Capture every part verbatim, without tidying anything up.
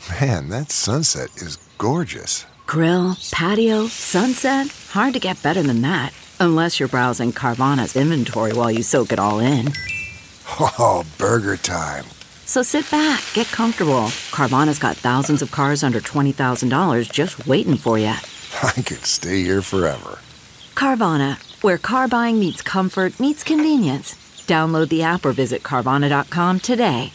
Man, that sunset is gorgeous. Grill, patio, sunset. Hard to get better than that. Unless you're browsing Carvana's inventory while you soak it all in. Oh, burger time. So sit back, get comfortable. Carvana's got thousands of cars under twenty thousand dollars just waiting for you. I could stay here forever. Carvana, where car buying meets comfort, meets convenience. Download the app or visit Carvana dot com today.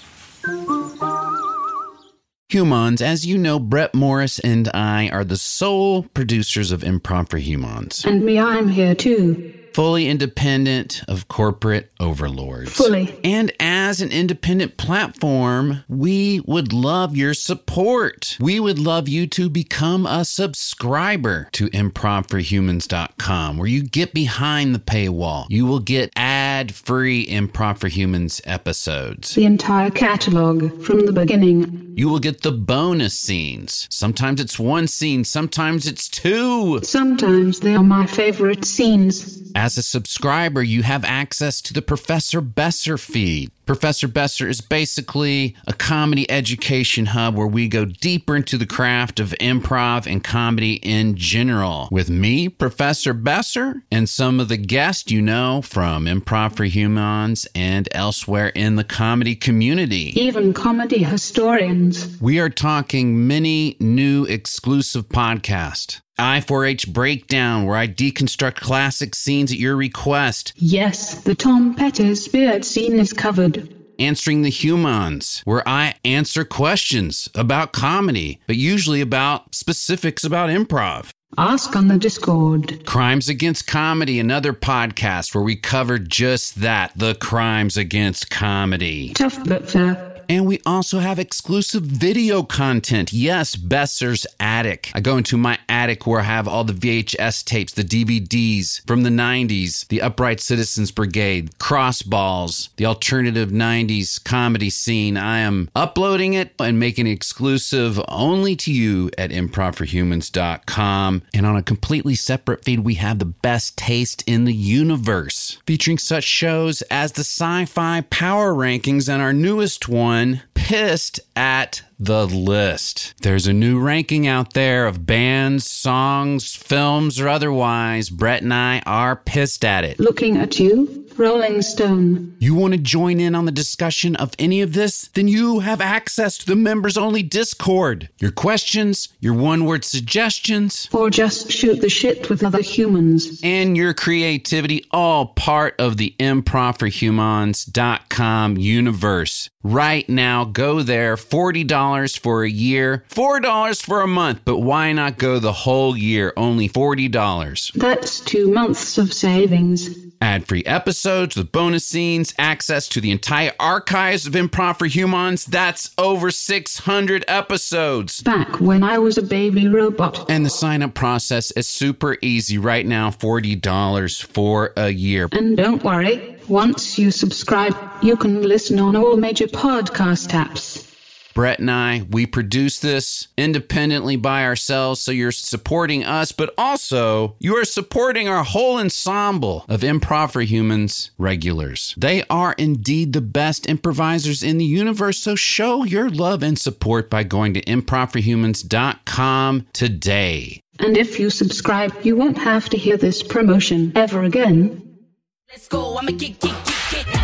Humans, as you know, Brett Morris and I are the sole producers of Improv for Humans. And me, I'm here too. Fully independent of corporate overlords. Fully. And as an independent platform, we would love your support. We would love you to become a subscriber to improv for humans dot com, where you get behind the paywall. You will get ad-free Improv for Humans episodes. The entire catalog from the beginning. You will get the bonus scenes. Sometimes it's one scene, sometimes it's two. Sometimes they are my favorite scenes. As a subscriber, you have access to the Professor Besser feed. Professor Besser is basically a comedy education hub where we go deeper into the craft of improv and comedy in general. With me, Professor Besser, and some of the guests you know from Improv for Humans and elsewhere in the comedy community. Even comedy historians. We are talking many new exclusive podcasts. I four H Breakdown, where I deconstruct classic scenes at your request. Yes, the Tom Petty's beard scene is covered. Answering the Humans, where I answer questions about comedy, but usually about specifics about improv. Ask on the Discord. Crimes Against Comedy, another podcast where we cover just that, the crimes against comedy. Tough but fair. And we also have exclusive video content. Yes, Besser's Attic. I go into my attic where I have all the V H S tapes, the D V Ds from the nineties, the Upright Citizens Brigade, Crossballs, the alternative nineties comedy scene. I am uploading it and making it exclusive only to you at improv for humans dot com. And on a completely separate feed, we have the best taste in the universe, featuring such shows as the Sci-Fi Power Rankings and our newest one, Pissed at the List. There's a new ranking out there of bands, songs, films, or otherwise. Brett and I are pissed at it. Looking at you, Rolling Stone. You want to join in on the discussion of any of this? Then you have access to the members-only Discord. Your questions, your one-word suggestions, or just shoot the shit with other humans, and your creativity, all part of the improv for humans dot com universe. Right now, go there, forty dollars for a year, four dollars for a month, but why not go the whole year, only forty dollars? That's two months of savings. Ad-free episodes with bonus scenes, access to the entire archives of Improv for Humans. That's over six hundred episodes. Back when I was a baby robot. And the sign-up process is super easy right now, forty dollars for a year. And don't worry, once you subscribe, you can listen on all major podcast apps. Brett and I, we produce this independently by ourselves, so you're supporting us, but also you are supporting our whole ensemble of Improv for Humans regulars. They are indeed the best improvisers in the universe, so show your love and support by going to improv for humans dot com today. And if you subscribe, you won't have to hear this promotion ever again. Let's go, I'ma kick, kick, kick, kick.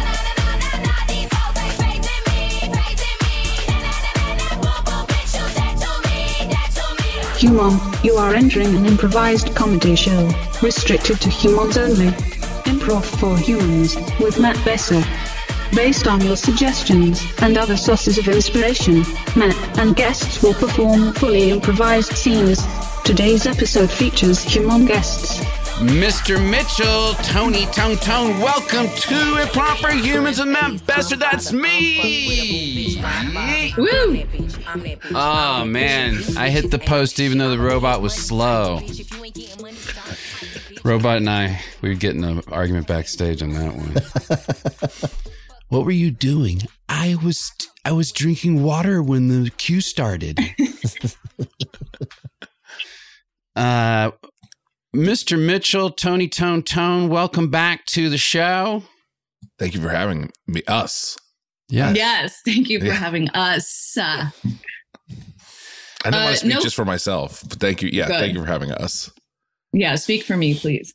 Human, you are entering an improvised comedy show, restricted to humans only. Improv for Humans, with Matt Besser. Based on your suggestions and other sources of inspiration, Matt and guests will perform fully improvised scenes. Today's episode features human guests. Mister Mitchell, Tony Tone Tone, welcome to Improv for Humans and Matt Besser. That's me. Woo! Oh man, I hit the post even though the robot was slow. Robot and I, we were getting an argument backstage on that one. What were you doing? I was I was drinking water when the cue started. uh. Mister Mitchell, Tony Tone Tone, welcome back to the show. Thank you for having me, us. Yeah. Yes, thank you for Yeah. having us. Uh, I don't Uh, want to speak nope. just for myself, but thank you. Yeah, Good. thank you for having us. Yeah, speak for me, please.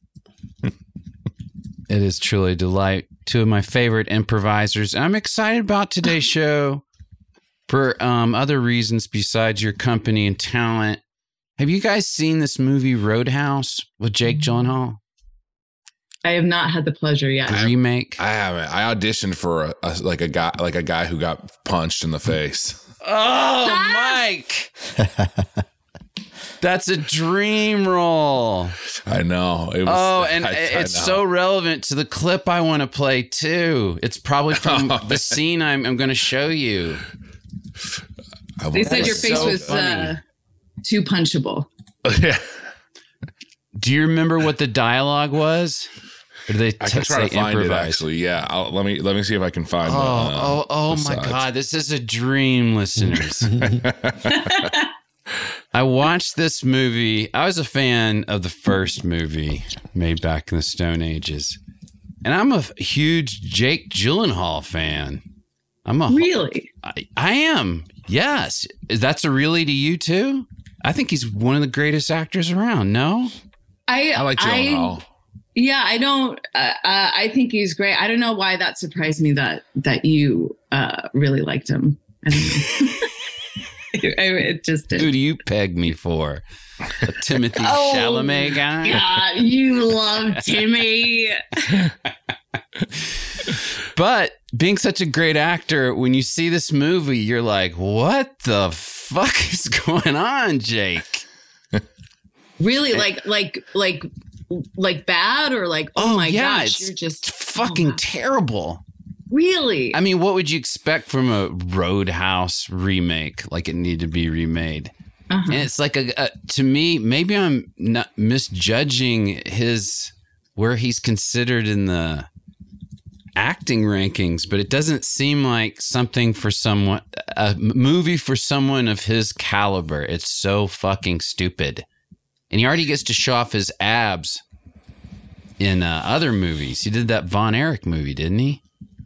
It is truly a delight. Two of my favorite improvisers. I'm excited about today's show for um, other reasons besides your company and talent. Have you guys seen this movie Roadhouse with Jake Gyllenhaal? I have not had the pleasure yet. The remake. I haven't. I auditioned for a, a like a guy like a guy who got punched in the face. Oh, Mike. That's a dream role. I know. It was, Oh, and I, I it's know. so relevant to the clip I want to play, too. It's probably from Oh, the scene I'm, I'm going to show you. I They said was your face so was funny. uh, too punchable. yeah. Do you remember what the dialogue was? Or did they I t- can try say to find it improvise? actually. Yeah, I'll, let me let me see if I can find. Oh, the, uh, oh, oh the my sides. God. This is a dream, listeners. I watched this movie. I was a fan of the first movie made back in the Stone Ages. And I'm a huge Jake Gyllenhaal fan. I'm a Really? I, I am. Yes. That's a really to you too? I think he's one of the greatest actors around. No? I I like Gyllenhaal. Yeah, I don't. Uh, uh, I think he's great. I don't know why that surprised me that that you uh, really liked him. I don't know. I, it just did. Who do you peg me for? A Timothy Oh, Chalamet guy? God, you love Timmy. But being such a great actor, when you see this movie, you're like, what the fuck is going on, Jake? Really, like, like, like, like bad or like? Oh, Oh, my yeah, gosh, it's you're just Fucking oh, wow. terrible. Really. I mean, what would you expect from a Roadhouse remake? Like it needed to be remade. Uh-huh. And it's like, a, a to me, maybe I'm not misjudging his, where he's considered in the acting rankings, but it doesn't seem like something for someone, a movie for someone of his caliber. It's so fucking stupid. And he already gets to show off his abs in uh, other movies. He did that Von Erich movie, didn't he?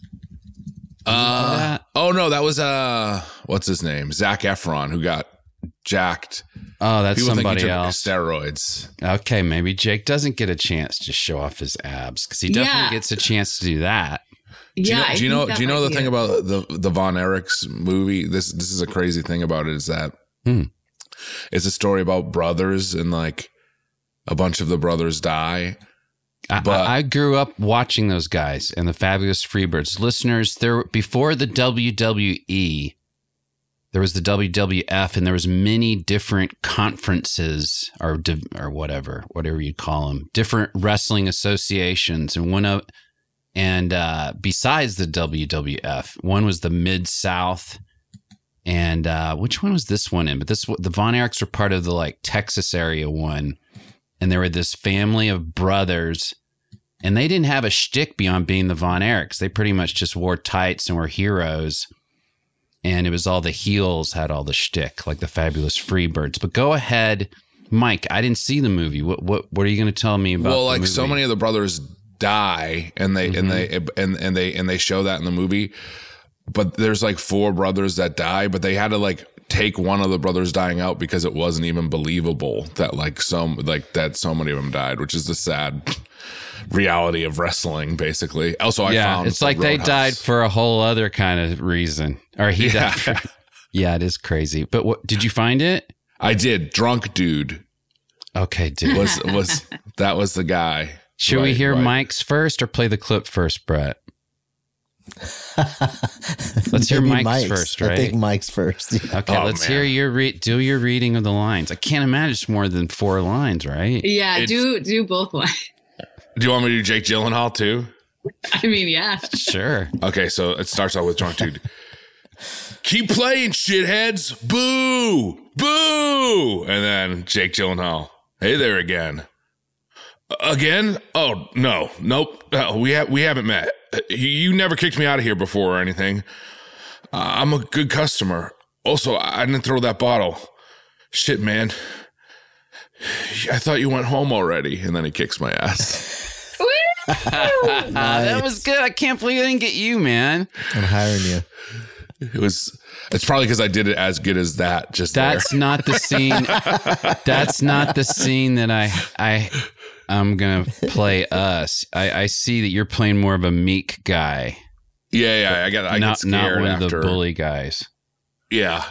Uh, that? oh no, that was uh, what's his name? Zac Efron, who got jacked. Oh, that's People think somebody he took else. steroids. Okay, maybe Jake doesn't get a chance to show off his abs because he definitely Yeah. gets a chance to do that. Yeah. Do you know? I Do you know? think that Do you know might the be thing it. about the the Von Erichs movie? This this is a crazy thing about it is that Hmm. it's a story about brothers and like a bunch of the brothers die. I, But- I, I grew up watching those guys and the Fabulous Freebirds. Listeners, there before the W W E, there was the W W F, and there was many different conferences or div- or whatever, whatever you call them, different wrestling associations. And one of and uh, besides the W W F, one was the Mid South. And uh, which one was this one in? But this the Von Erichs were part of the like Texas area one. And there were this family of brothers, and they didn't have a shtick beyond being the Von Erichs. They pretty much just wore tights and were heroes. And it was all the heels had all the shtick, like the Fabulous Freebirds. But go ahead, Mike. I didn't see the movie. What what what are you going to tell me about? Well, the like movie? so many of the brothers die, and they Mm-hmm. and they and and they and they show that in the movie. But there's like four brothers that die, but they had to like take one of the brothers dying out because it wasn't even believable that like some like that so many of them died, which is the sad reality of wrestling, basically. Also, I yeah, found it's like they Roadhouse. died for a whole other kind of reason, or he Yeah. died. For, yeah, it is crazy. But what did you find it? I did. Drunk dude Okay, dude. was was that was the guy. Should we Right, hear right. Mike's first or play the clip first, Brett? Let's hear Maybe Mike's, first, I right? think Mike's first. Yeah. Okay, Oh, let's man. hear your re- do your reading of the lines. I can't imagine it's more than four lines, right? Yeah, It's- do do both lines. Do you want me to do Jake Gyllenhaal too? I mean, yeah. Sure. Okay, so it starts out with drunk dude. Keep playing, shitheads! Boo! Boo! And then Jake Gyllenhaal. Hey there again. Again? Oh no, nope. Uh, we ha- we haven't met. Uh, You, you never kicked me out of here before or anything. Uh, I'm a good customer. Also, I I didn't throw that bottle. Shit, man. I thought you went home already. And then he kicks my ass. Ah, that was good. I can't believe I didn't get you, man. I'm hiring you. It was. It's probably because I did it as good as that. Just that's there. not the scene. That's not the scene that I I I'm gonna play us. I, I see that you're playing more of a meek guy. Yeah, yeah. I got. I not get not scared one after. of the bully guys. Yeah.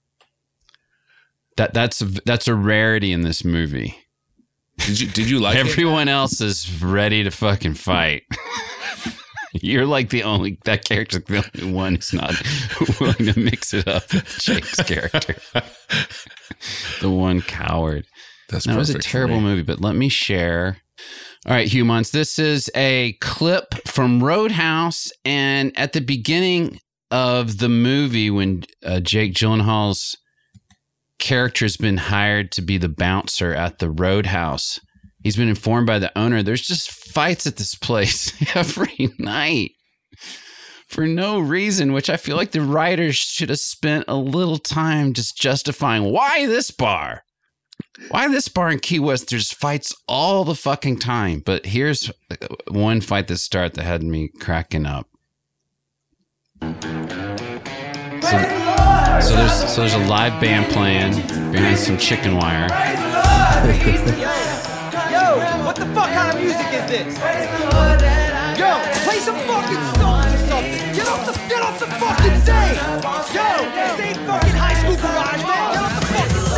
That that's a, that's a rarity in this movie. Did you did you like Everyone it? else is ready to fucking fight. You're like the only that character's the only one who's not willing to mix it up with Jake's character. The one coward. That's that was a perfect for terrible me. movie, but let me share. All right, humans. This is a clip from Roadhouse, and at the beginning of the movie, when uh, Jake Gyllenhaal's character has been hired to be the bouncer at the Roadhouse, he's been informed by the owner there's just fights at this place every night for no reason, which I feel like the writers should have spent a little time just justifying why this bar. Why this bar in Key West? There's fights all the fucking time. But here's one fight that started that had me cracking up. So, so there's so there's a live band playing behind some chicken wire. Yo, what the fuck kind of music is this? Yo, play some fucking songs or something. Get off the get off the fucking stage. Yo, this ain't fucking high school garage, man. Get off the fucking stage.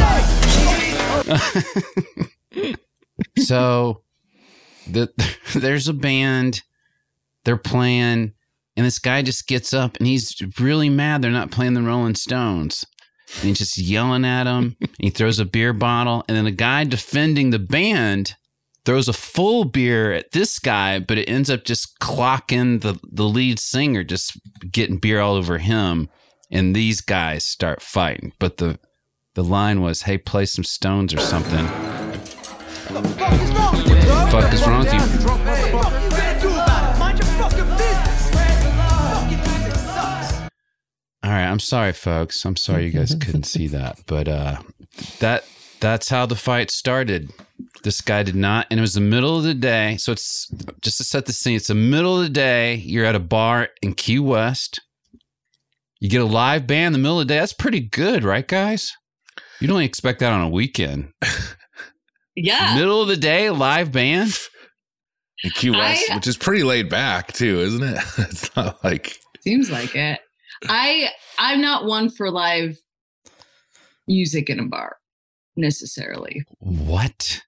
So the, there's a band, they're playing, and this guy just gets up and he's really mad they're not playing the Rolling Stones. And he's just yelling at them. And he throws a beer bottle, and then the guy defending the band throws a full beer at this guy, but it ends up just clocking the, the lead singer, just getting beer all over him. And these guys start fighting. But the The line was, hey, play some Stones or something. What the fuck is wrong with you, bro? Fuck is wrong with you? What the fuck you gonna do about it? Mind your fucking business. Fucking music sucks. All right, I'm sorry, folks. I'm sorry you guys couldn't see that. But uh, that that's how the fight started. This guy did not, and it was the middle of the day. So it's, just to set the scene, it's the middle of the day. You're at a bar in Key West. You get a live band in the middle of the day. That's pretty good, right, guys? You don't expect that on a weekend. Yeah. Middle of the day, live band. In Key West, I- which is pretty laid back too, isn't it? It's not like Seems like it. I I'm not one for live music in a bar necessarily. What?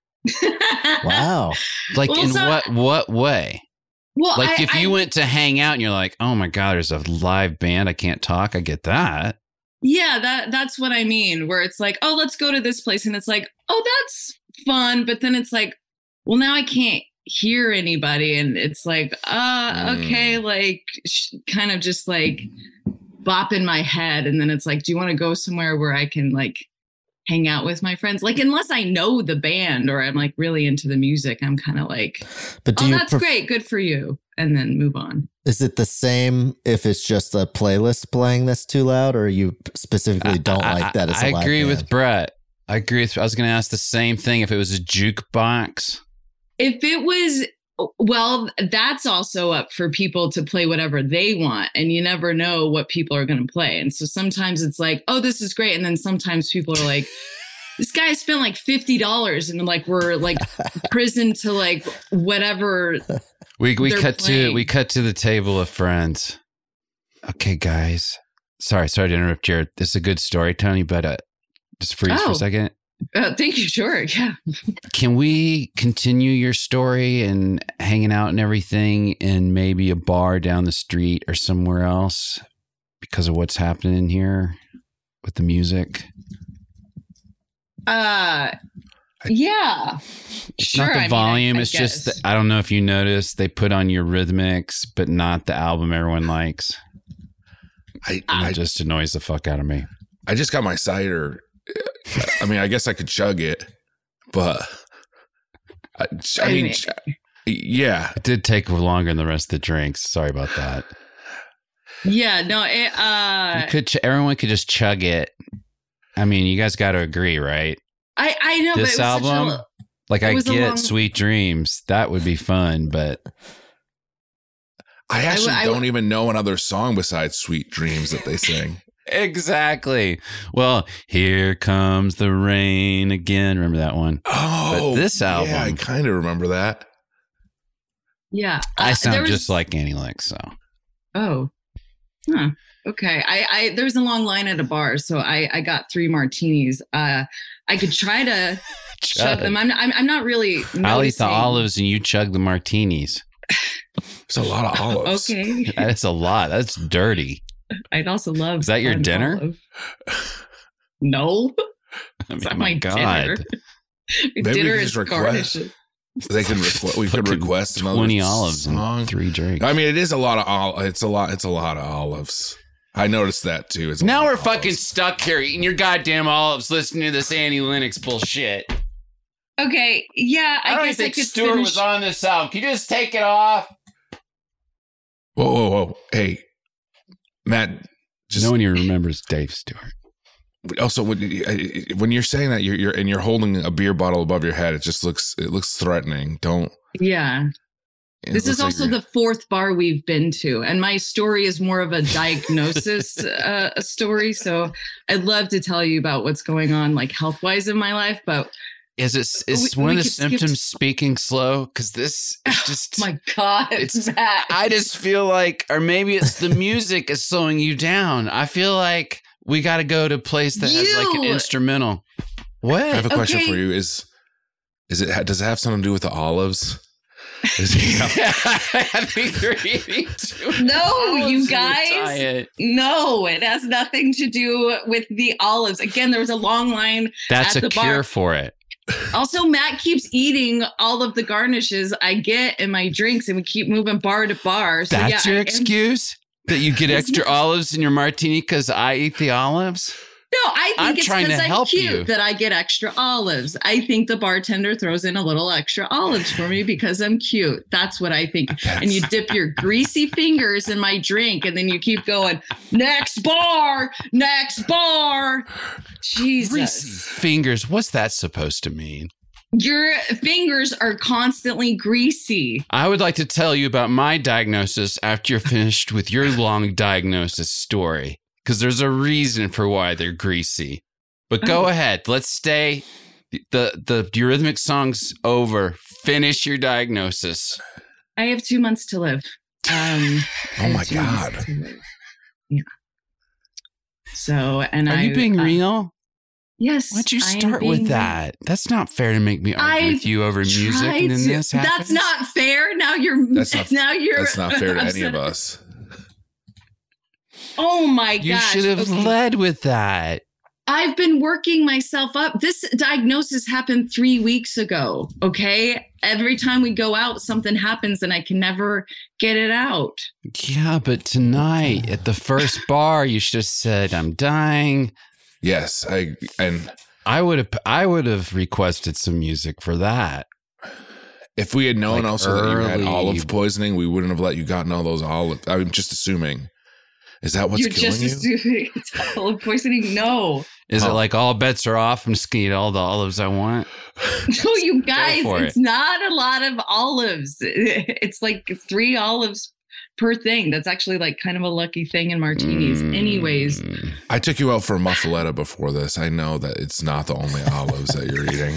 Wow. Like Well, in so- what what way? Well, Like I, if you I, went to hang out and you're like, oh my God, there's a live band. I can't talk. I get that. yeah, that that's what I mean. Where it's like, oh, let's go to this place, and it's like, oh, that's fun, but then it's like, well, now I can't hear anybody, and it's like, uh, okay, like sh- kind of just like bop in my head, and then it's like, do you want to go somewhere where I can like hang out with my friends? Like, unless I know the band or I'm like really into the music, I'm kind of like, But do oh, you that's pref- great, good for you, and then move on. Is it the same if it's just a playlist playing that's too loud, or you specifically don't I, like that as I, a I live agree band? with Brett. I agree with, I was going to ask the same thing if it was a jukebox. If it was, well, that's also up for people to play whatever they want. And you never know what people are going to play. And so sometimes it's like, oh, this is great. And then sometimes people are like, this guy spent like fifty dollars and like, we're like prison to like whatever. We we They're cut to playing. we cut to the table of friends. Okay, guys. Sorry, sorry to interrupt, Jared. This is a good story, Tony, but uh, just freeze for Oh. a second. Uh, thank you. Sure. Yeah. Can we continue your story and hanging out and everything in maybe a bar down the street or somewhere else because of what's happening here with the music? Uh, yeah. It's Sure. not the I mean, I- volume. I it's just, guess. that, I don't know if you noticed, they put on your rhythmics, but not the album everyone likes. I And I it just annoys the fuck out of me. I just got my cider. I mean, I guess I could chug it, but I, I I mean, mean- yeah. It did take longer than the rest of the drinks. Sorry about that. Yeah. No, it, uh, You could ch- everyone could just chug it. I mean, you guys got to agree, right? I, I know, This but it was album, such a, like it I was a get long- Sweet Dreams, that would be fun, but I actually I, I, don't even know another song besides Sweet Dreams that they sing. Exactly. Well, here comes the rain again. Remember that one? Oh, but this album, yeah, I kind of remember that. Yeah, I uh, sound was, just like Annie Lennox. So, oh, huh. Okay. I, I there was a long line at a bar, so I, I got three martinis. Uh, I could try to chug them. I'm I'm, I'm not really. Noticing. I'll eat the olives and you chug the martinis. It's a lot of olives. Okay, that is a lot. That's dirty. I'd also love. Is that your dinner? Olive. No, I mean, it's not my my God. dinner. Maybe dinner we is just request. garnishes. They can requ- we could request another twenty olives song. and three drinks. I mean, it is a lot of ol- It's a lot. It's a lot of olives. I noticed that too. It's a now lot we're of fucking olives. stuck here eating your goddamn olives, listening to this Annie Lennox bullshit. Okay, yeah, I, I don't guess think I could Stuart finish. was on this album. Can you just take it off? Whoa, whoa, whoa! Hey, Matt. Just no one even remembers Dave Stewart. Also, when when you're saying that you're you're and you're holding a beer bottle above your head, it just looks it looks threatening. Don't. Yeah. It This is looks like also you're- the fourth bar we've been to, and my story is more of a diagnosis uh, a story. So I'd love to tell you about what's going on, like health wise, in my life. But Is it is We- one we of the could skip symptoms to- speaking slow? Because this is just. my God, It's- Matt. I just feel like, or maybe it's the music is slowing you down. I feel like we got to go to a place that has like an You- instrumental. What? I have a question Okay. for you. Is is it does it have something to do with the olives? Is it, I think you're eating too No, olives you in your guys. diet. No, it has nothing to do with the olives. Again, there was a long line. That's at a the cure bar. for it. Also, Matt keeps eating all of the garnishes I get in my drinks, and we keep moving bar to bar. So That's yeah, your I am- excuse? That you get It's extra not- olives in your martini because I eat the olives? No, I think I'm it's trying to because I'm help cute you. that I get extra olives. I think the bartender throws in a little extra olives for me because I'm cute. That's what I think. And you dip your greasy fingers in my drink, and then you keep going, next bar, next bar. Jesus. Greasy fingers. What's that supposed to mean? Your fingers are constantly greasy. I would like to tell you about my diagnosis after you're finished with your long diagnosis story, because there's a reason for why they're greasy. But go Oh. ahead. Let's stay. The the Eurythmics song's over. Finish your diagnosis. I have two months to live. Um, I oh have my two months God! to live. Yeah. So, and Are I you being uh, real? Yes. Why don't you I am start being with real. that? That's not fair to make me argue I've with you over music, tried and then to- this happens. That's not fair. Now you're. That's not- now you're. That's not fair to any upset. of us. Oh my You gosh! should have Okay. led with that. I've been working myself up. This diagnosis happened three weeks ago. Okay. Every time we go out, something happens, and I can never get it out. Yeah, but tonight at the first bar, you should have said, "I'm dying." Yes, I and I would have. I would have requested some music for that. if we had known Like also that you had early- olive poisoning, we wouldn't have let you gotten all those olives. I'm just assuming. Is that what's You're killing just you? assuming it's olive poisoning. No. Is it Oh. like all bets are off? I'm just gonna eat all the olives I want. No, you guys, for it's it. not a lot of olives. It's like three olives per thing. That's actually like kind of a lucky thing in martinis. Mm. Anyways, I took you out for muffaletta before this. I know that it's not the only olives that you're eating.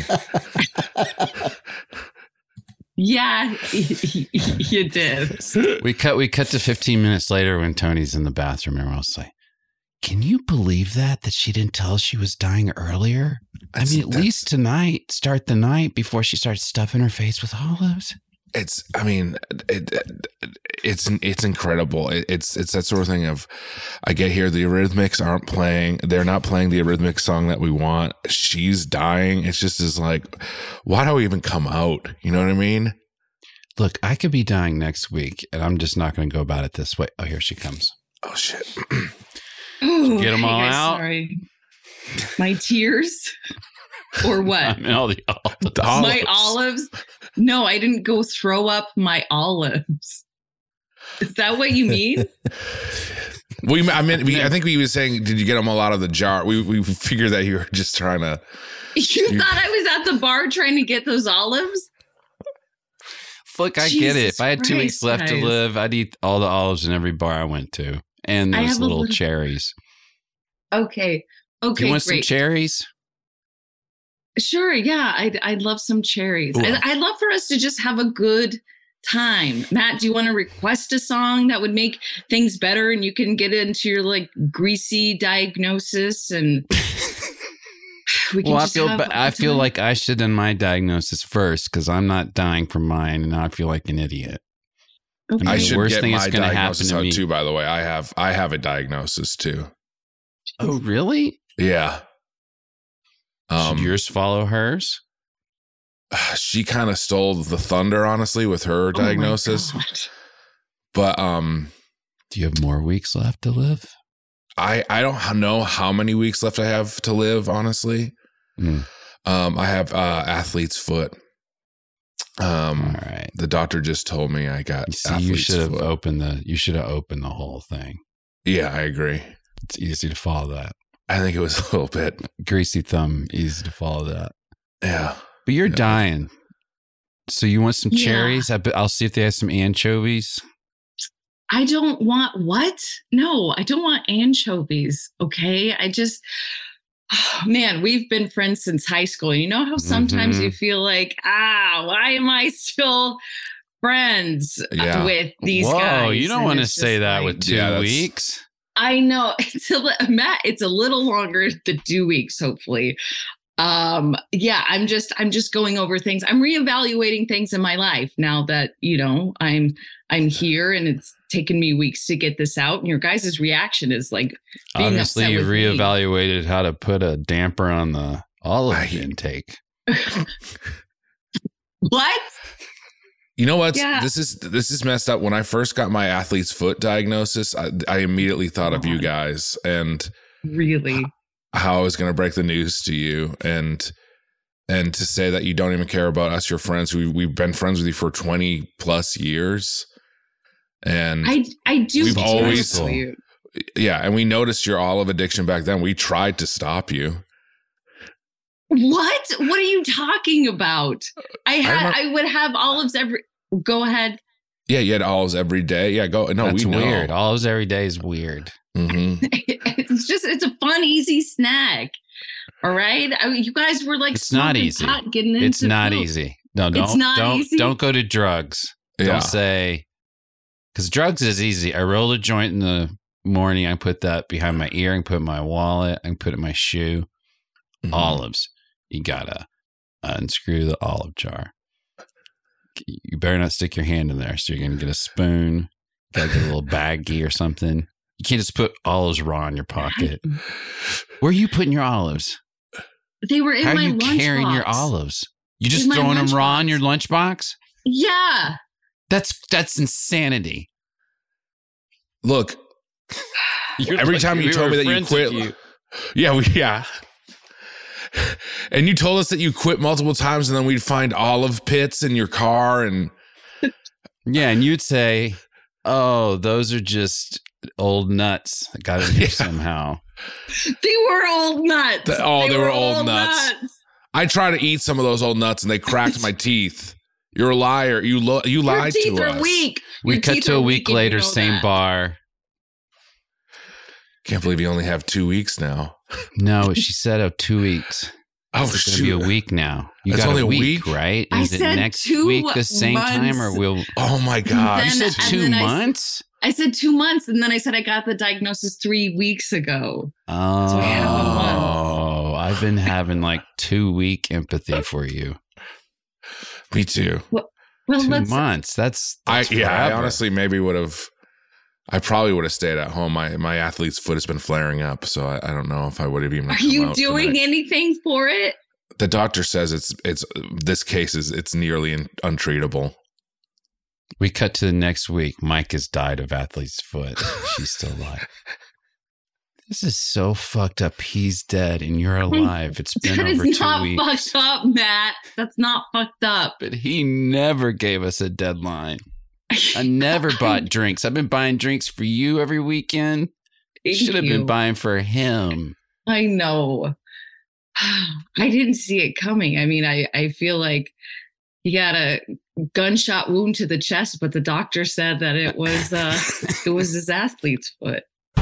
yeah, you did. We cut. We cut to fifteen minutes later when Tony's in the bathroom, and we're all like, "Can you believe that? That she didn't tell us she was dying earlier? I That's- mean, at that's- least tonight, start the night before she starts stuffing her face with olives." It's. I mean, it, it, it's it's incredible. It, it's it's that sort of thing of, I get here. The Eurythmics aren't playing. They're not playing the Eurythmics song that we want. She's dying. It's just is like, why do we even come out? You know what I mean? Look, I could be dying next week, and I'm just not going to go about it this way. Oh, here she comes. Oh shit. Ooh, Get 'em hey all guys, out? Sorry. My tears? Or what? I mean, all the olives. The My olives? No, I didn't go throw up my olives. Is that what you mean? We, I mean, we, I think we was saying, did you get them all out of the jar? We we figured that you were just trying to. You thought I was at the bar trying to get those olives? Look, I Jesus get it. If I had two weeks Christ, left to guys. live, I'd eat all the olives in every bar I went to, and I those have a little, little- cherries. Okay. Okay. Do you want some great. cherries? Sure. Yeah. I'd, I'd love some cherries. Ooh. I, I'd love for us to just have a good time. Matt, do you want to request a song that would make things better and you can get into your like greasy diagnosis and we can Well, I just feel have ba- a I good feel time? like I should have done my diagnosis first because I'm not dying from mine, and now I feel like an idiot. Okay. I the should worst get thing my that's gonna happen diagnosis to out me- too. By the way, I have I have a diagnosis too. Oh, really? Yeah. Um, should yours follow hers? she kind of stole the thunder, honestly, with her Oh my diagnosis. God. But um, Do you have more weeks left to live? I I don't know how many weeks left I have to live. Honestly, Mm. um, I have uh, athlete's foot. Um, All right. the doctor just told me I got You see, you athlete's should have foot. opened the. You should have opened the whole thing. Yeah, I agree. It's easy to follow that. I think it was a little bit. Greasy thumb, easy to follow that. Yeah. But you're Yeah. dying. So you want some Yeah. cherries? I bet, I'll see if they have some anchovies. I don't want what? No, I don't want anchovies. Okay. I just, oh, man, we've been friends since high school. You know how sometimes Mhm. you feel like, ah, why am I still friends uh, Yeah. with these Whoa, guys? you don't And want to it's say just that like- with two Yeah, that's- weeks. I know it's a li- Matt. It's a little longer than two weeks, hopefully. Um, yeah, I'm just I'm just going over things. I'm reevaluating things in my life now that you know I'm I'm here, and it's taken me weeks to get this out. And your guys' reaction is like being Obviously, upset you with me. reevaluated how to put a damper on the olive I- intake. What? You know what? Yeah. This is this is messed up. When I first got my athlete's foot diagnosis, I, I immediately thought of you guys and Really? how I was going to break the news to you, and and to say that you don't even care about us, your friends. We we've been friends with you for twenty plus years, and I I do. We've care always- about you. yeah, and we noticed your olive addiction back then. We tried to stop you. What? What are you talking about? I had remember- I would have olives every. Go ahead. Yeah, you had olives every day. Yeah, go. No, That's we know. weird. Olives every day is weird. hmm It's just it's a fun, easy snack. All right, I mean, you guys were like It's not smoking easy. pot, getting into It's not food. easy. No, don't It's not don't easy? don't go to drugs. Yeah. Don't say because drugs is easy. I roll a joint in the morning. I put that behind my ear. I can put it in my wallet. I can put it in my shoe. Mhm. Olives. You gotta unscrew the olive jar. You better not stick your hand in there. So you're gonna get a spoon. Gotta get a little baggie or something. You can't just put olives raw in your pocket. Where are you putting your olives? They were in How are my you lunchbox. carrying your olives? You just In my throwing them raw lunchbox. in your lunchbox? Yeah. That's that's insanity. Look, You're every lucky time you we told were me that you friends quit, with you. yeah, we yeah, and you told us that you quit multiple times, and then we'd find olive pits in your car, and Yeah, and you'd say, "Oh, those are just old nuts. I got in here Yeah. somehow." They were old nuts. The- oh, they were old nuts. I try to eat some of those old nuts, and they cracked my teeth. You're a liar. You lo- you Your lied teeth to are us. weak. We Your cut teeth to are a weak week and you later, know same that. bar. Can't believe you only have two weeks now. No, she said, "Oh, two weeks." Oh, It's going to be shoot. a week now. You That's got only a a week, week? right? I Is it said next two week the same time, or months. will Oh my god! you Then- said and two then I s- months? I said two months, and then I said I got the diagnosis three weeks ago. Oh, I have a month. I've been having like two week empathy for you. Me too. Well, Two let's. months. That's, I that's yeah. I forever. honestly maybe would have. I probably would have stayed at home. My my athlete's foot has been flaring up, so I, I don't know if I would have even. Are come you out doing tonight. anything for it? The doctor says it's it's this case is it's nearly un- untreatable. We cut to the next week. Mike has died of athlete's foot. She's still alive. This is so fucked up. He's dead and you're alive. It's been That over is two not weeks. fucked up, Matt. That's not fucked up. But he never gave us a deadline. I never bought drinks. I've been buying drinks for you every weekend. Thank Should have you. been buying for him. I know. I didn't see it coming. I mean, I, I feel like, he got a gunshot wound to the chest, but the doctor said that it was uh, it was his athlete's foot.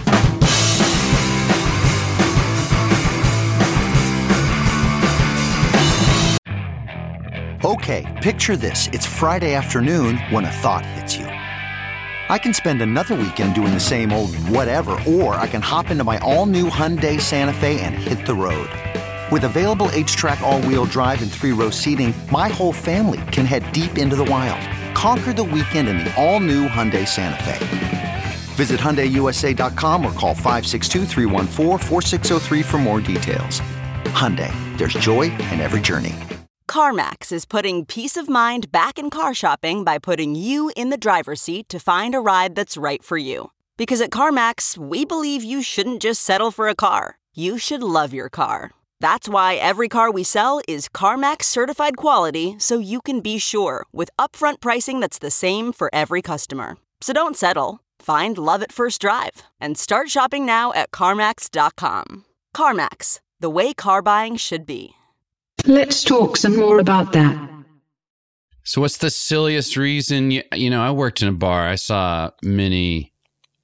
Okay, picture this. It's Friday afternoon when a thought hits you. I can spend another weekend doing the same old whatever, or I can hop into my all-new Hyundai Santa Fe and hit the road. With available H-Track all-wheel drive and three-row seating, my whole family can head deep into the wild. Conquer the weekend in the all-new Hyundai Santa Fe. Visit Hyundai U S A dot com or call five six two, three one four, four six zero three for more details. Hyundai, there's joy in every journey. CarMax is putting peace of mind back in car shopping by putting you in the driver's seat to find a ride that's right for you. Because at CarMax, we believe you shouldn't just settle for a car. You should love your car. That's why every car we sell is CarMax certified quality, so you can be sure with upfront pricing that's the same for every customer. So don't settle. Find love at first drive and start shopping now at CarMax dot com. CarMax, the way car buying should be. Let's talk some more about that. So what's the silliest reason? You, you know, I worked in a bar. I saw many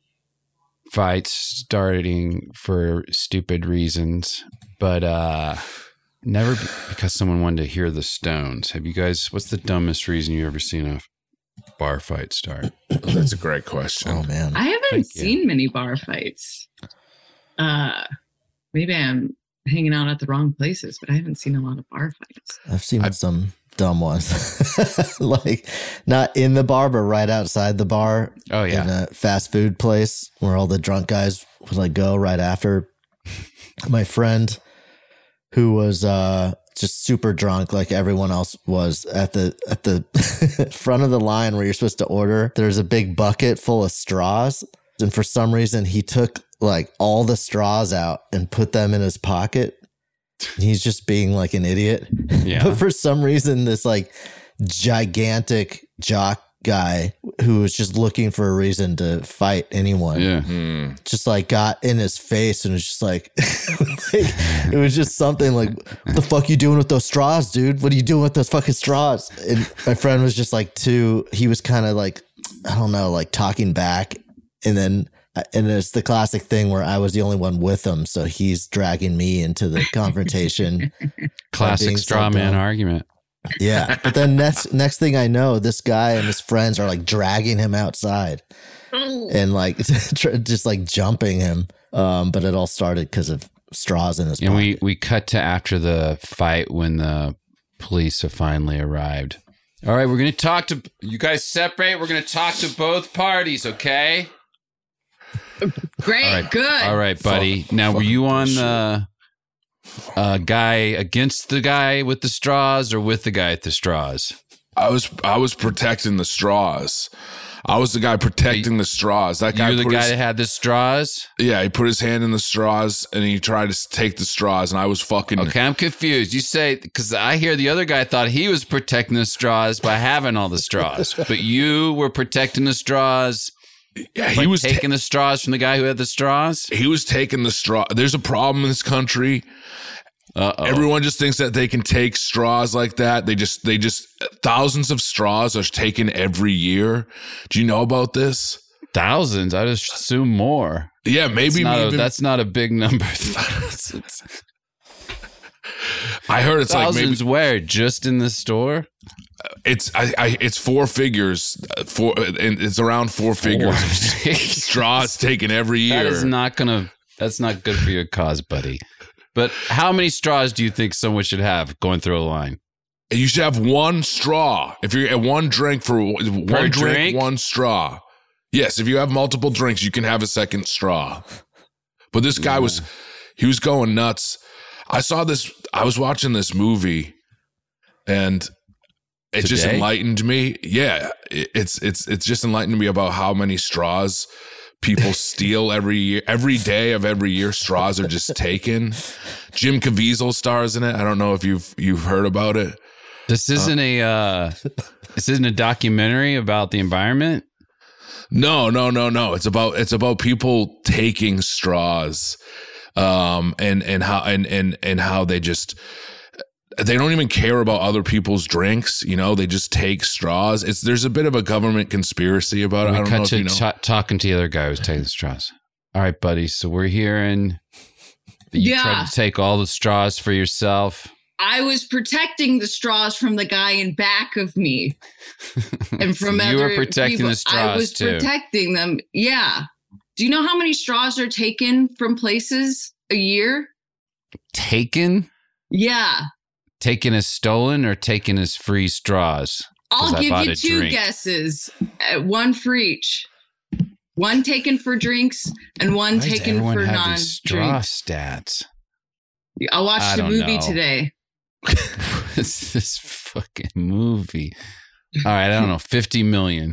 fights starting for stupid reasons, but uh, never because someone wanted to hear the Stones. Have you guys, what's the dumbest reason you ever seen a bar fight start? Oh, that's a great question. Oh, man. I haven't Thank seen you. many bar fights. Uh, maybe I'm hanging out at the wrong places, but I haven't seen a lot of bar fights. I've seen I- some dumb ones. Like, not in the bar, but right outside the bar. Oh, yeah. In a fast food place where all the drunk guys would like go right after. My friend, who was uh, just super drunk, like everyone else was, at the at the front of the line where you're supposed to order, there's a big bucket full of straws. And for some reason, he took like all the straws out and put them in his pocket. He's just being like an idiot. Yeah. But for some reason, this like gigantic jock guy who was just looking for a reason to fight anyone. Yeah. Hmm. Just like got in his face and was just like, like, it was just something like, what the fuck you doing with those straws, dude? What are you doing with those fucking straws? And my friend was just like, too, he was kind of like, I don't know, like talking back. And then, and it's the classic thing where I was the only one with him. So he's dragging me into the confrontation. Classic being so straw man dumb. argument. Yeah. But then next, next thing I know, this guy and his friends are like dragging him outside and like just like jumping him. Um, but it all started because of straws in his And pocket. we, we cut to after the fight when the police have finally arrived. All right, we're going to talk to, you guys separate. We're going to talk to both parties, okay? Great, All right. good. All right, buddy. Now, were you on the uh, guy against the guy with the straws or with the guy with the straws? I was I was protecting the straws. I was the guy protecting the straws. That guy. You're the put guy his, that had the straws? Yeah, he put his hand in the straws and he tried to take the straws, and I was fucking. Okay, I'm confused. You say, because I hear the other guy thought he was protecting the straws by having all the straws, but you were protecting the straws. Yeah, he Like was taking ta- the straws from the guy who had the straws. He was taking the straw. There's a problem in this country. Uh-oh. Everyone just thinks that they can take straws like that. They just, they just, thousands of straws are taken every year. Do you know about this? Thousands. I just assume more. Yeah, maybe. That's not, even, a, that's not a big number. I heard it's like maybe Thousands where? Just in the store? it's I, I it's four figures. uh, Four, and it's around four, figures. of straws taken every year. That is not gonna. That's not good for your cause, buddy. But how many straws do you think someone should have going through a line? You should have one straw. If you're at one drink for one drink, drink? one straw. Yes, if you have multiple drinks, you can have a second straw. But this guy was, he was going nuts. I saw this, I was watching this movie and it just Today? enlightened me. Yeah, it, it's, it's, it's just enlightened me about how many straws people steal every year. Every day of every year, straws are just taken. Jim Caviezel stars in it. I don't know if you've, you've heard about it. This isn't a. Uh, this isn't a documentary about the environment. No, no, no, no. It's about it's about people taking straws, um, and and how and and and how they just they don't even care about other people's drinks. You know, they just take straws. It's there's a bit of a government conspiracy about it. We I don't cut know if to you know. ta- talking to the other guy who's taking the straws. All right, buddy. So we're hearing that you Yeah. tried to take all the straws for yourself. I was protecting the straws from the guy in back of me, and from So other you were protecting people. the straws I was too. protecting them. Yeah. Do you know how many straws are taken from places a year? Taken? Yeah. Taken as stolen or taken as free straws? 'Cause I'll I give bought you a two drink. guesses, uh, one for each. One taken for drinks and one Why does taken everyone for have non these straw drinks. stats? I watched I the don't movie know. today. What's this fucking movie? All right, I don't know. fifty million.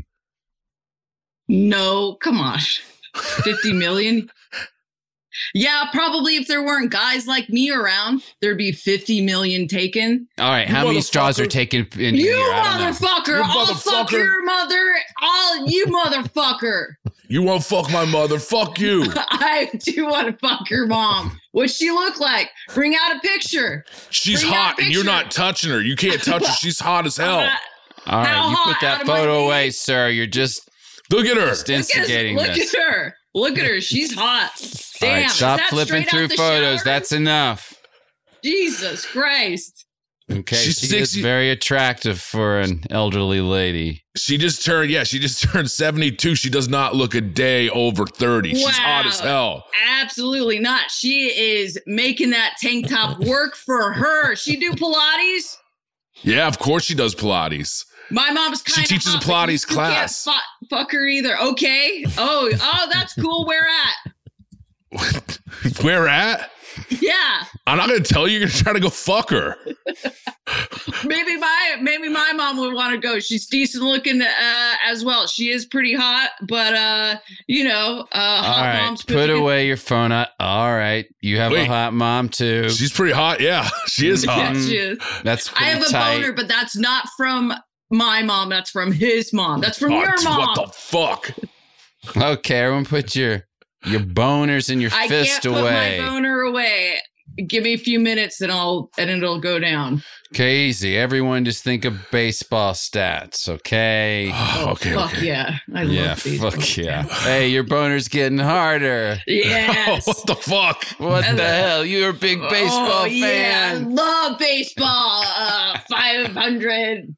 No, come on. fifty million? Yeah, probably if there weren't guys like me around, there'd be fifty million taken. All right, how many straws are taken in You here? I don't know. motherfucker! You I'll fuck motherfucker. your mother! I'll, you motherfucker! You won't fuck my mother. Fuck you. I do want to fuck your mom. What's she look like? Bring out a picture. She's Bring out a hot and you're picture. not touching her. You can't touch her. She's hot as hell. Uh, All right, How you hot? put that Out of my photo league? away, sir. You're just, Look at her. just Look, at, instigating look this. at her. Look at her. She's hot. All Damn. right, is stop that flipping straight through out the photos. shower? That's enough. Jesus Christ. Okay, She's she is sixty very attractive for an elderly lady. She just turned, yeah, she just turned seventy-two. She does not look a day over thirty. She's hot Wow. as hell. Absolutely not. She is making that tank top work for her. She do Pilates. Yeah, of course she does Pilates. My mom's She kind of teaches a Pilates class. Can't fu- fuck her either. Okay. Oh, oh, that's cool. Where at? Where at? Yeah. I'm not going to tell you. You're going to try to go fuck her. Maybe my maybe my mom would want to go. She's decent looking uh, as well. She is pretty hot, but uh, you know, uh, All hot right, moms put together. away your phone. Uh, All right, you have a Wait. hot mom too. She's pretty hot. Yeah, she is Yeah, hot. she is. That's I pretty have a tight. boner, but that's not from my mom. That's from his mom. That's from Oh, your mom. what the fuck? Okay, everyone, put your your boners and your I fist can't away. put my boner away. Give me a few minutes and I'll and it'll go down. Okay, easy. Everyone, just think of baseball stats. Okay. Oh, okay, fuck okay. yeah. I yeah, love baseball. fuck yeah. Hey, your boner's getting harder. Yes. what the fuck? What And the the- hell? You're a big baseball oh, Yeah, I fan. love baseball. Uh, five hundred.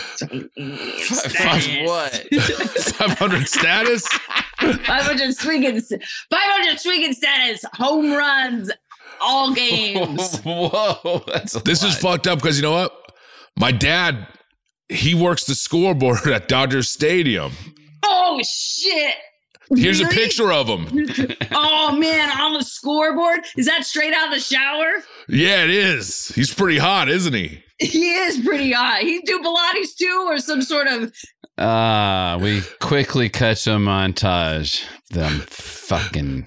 Five what? five hundred status? five hundred swinging. five hundred swinging status. Home runs. All games. Whoa, that's a This is lot. fucked up because you know what? My dad, he works the scoreboard at Dodger Stadium. Oh, shit. Here's a Really? picture of him. Oh, man. On the scoreboard? Is that straight out of the shower? Yeah, it is. He's pretty hot, isn't he? He is pretty hot. He do Pilates too, or some sort of. Ah, we quickly cut to a montage. Them fucking.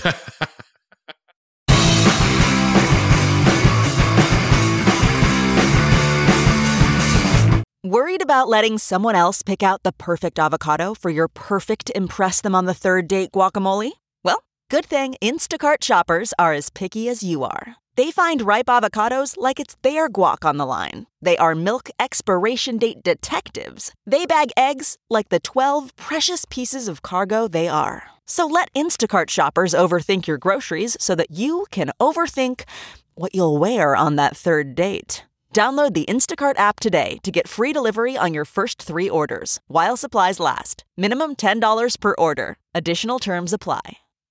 Worried about letting someone else pick out the perfect avocado for your perfect impress them on the third date guacamole? Well, good thing Instacart shoppers are as picky as you are. They find ripe avocados like it's their guac on the line. They are milk expiration date detectives. They bag eggs like the twelve precious pieces of cargo they are. So let Instacart shoppers overthink your groceries so that you can overthink what you'll wear on that third date. Download the Instacart app today to get free delivery on your first three orders, while supplies last. Minimum ten dollars per order. Additional terms apply.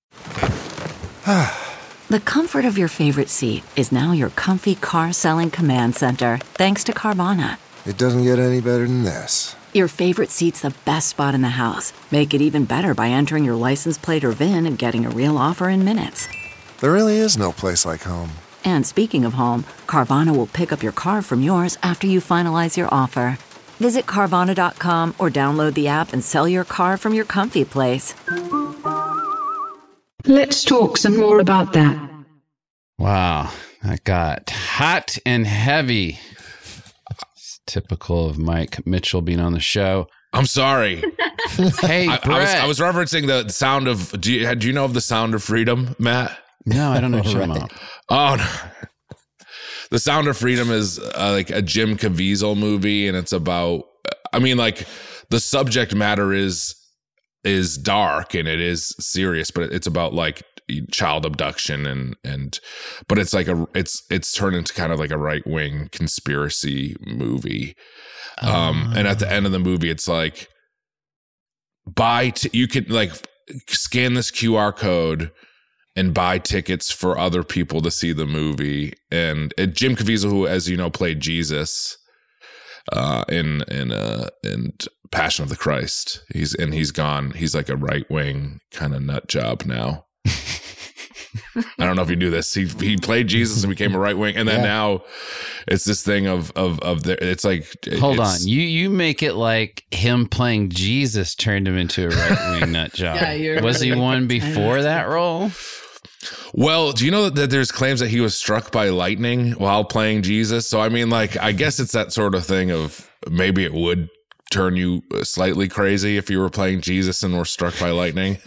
The comfort of your favorite seat is now your comfy car selling command center, thanks to Carvana. It doesn't get any better than this. Your favorite seat's the best spot in the house. Make it even better by entering your license plate or V I N and getting a real offer in minutes. There really is no place like home. And speaking of home, Carvana will pick up your car from yours after you finalize your offer. Visit Carvana dot com or download the app and sell your car from your comfy place. Let's talk some more about that. Wow, that got hot and heavy. It's typical of Mike Mitchell being on the show. I'm sorry. Hey, I, Brett. I, was, I was referencing the sound of. Do you, do you know of the Sound of Freedom, Matt? No, I don't know what you're talking about. Oh, no. The Sound of Freedom is uh, like a Jim Caviezel movie, and it's about. I mean, like the subject matter is is dark and it is serious, but it's about like child abduction and and but it's like a it's it's turned into kind of like a right wing conspiracy movie. Um, and at the end of the movie, it's like buy t- you could like scan this Q R code and buy tickets for other people to see the movie. And uh, Jim Caviezel, who, as you know, played Jesus uh, in in uh, in Passion of the Christ, he's and he's gone. He's like a right wing kind of nut job now. I don't know if you knew this. He he played Jesus and became a right wing, and then yeah. now it's this thing of of of the. It's like hold it's, on, you you make it like him playing Jesus turned him into a right wing nut job. Yeah, you're was he one before that role? Well, do you know that there's claims that he was struck by lightning while playing Jesus? So I mean, like, I guess it's that sort of thing of maybe it would turn you slightly crazy if you were playing Jesus and were struck by lightning.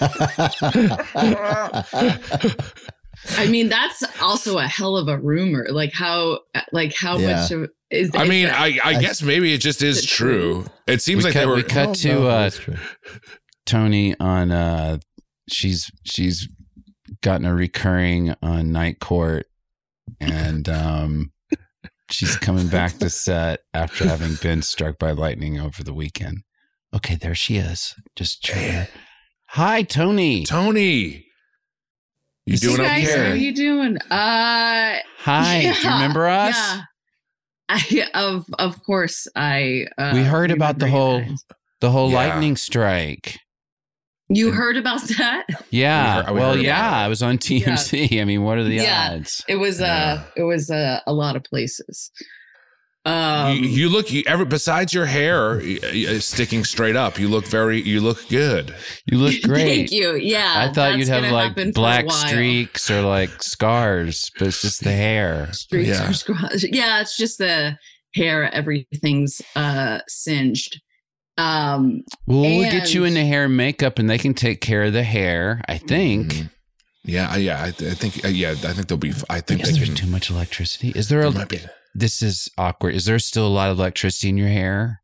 I mean, that's also a hell of a rumor. Like how, like how yeah. much of is. I is mean, that, I, I guess maybe it just is true. true. It seems we like cut, they were. We cut oh, to no, uh, true. Tony on. Uh, she's she's gotten a recurring on Night Court, and um, she's coming back to set after having been struck by lightning over the weekend. Okay, there she is. Just trying. Hi, Tony. Tony. You doing guys, okay? How are you doing? Uh, Hi. yeah, Do you remember us? Yeah. I, of of course I. Uh, we heard about the whole guys. the whole Yeah. lightning strike. You heard about that? Yeah. We heard- we well, heard yeah. about it. I was on T M C. I mean, what are the Yeah. odds? It was uh Yeah. it was uh, a lot of places. Um, you, you look. You ever besides your hair y- y- sticking straight up, you look very. You look good. You look great. Thank you. Yeah. I thought that's you'd have gonna like happen for a black while. streaks or like scars, but it's just the hair. Streaks Yeah. or scars. Yeah, it's just the hair. Everything's uh singed. Um, Well, we'll get you and- into hair and makeup, and they can take care of the hair. I think. Mhm. Yeah, yeah. I, th- I think. Uh, yeah, I think they'll be. I think Is they there can. too much electricity? Is there a? There might be. This is awkward. Is there still a lot of electricity in your hair?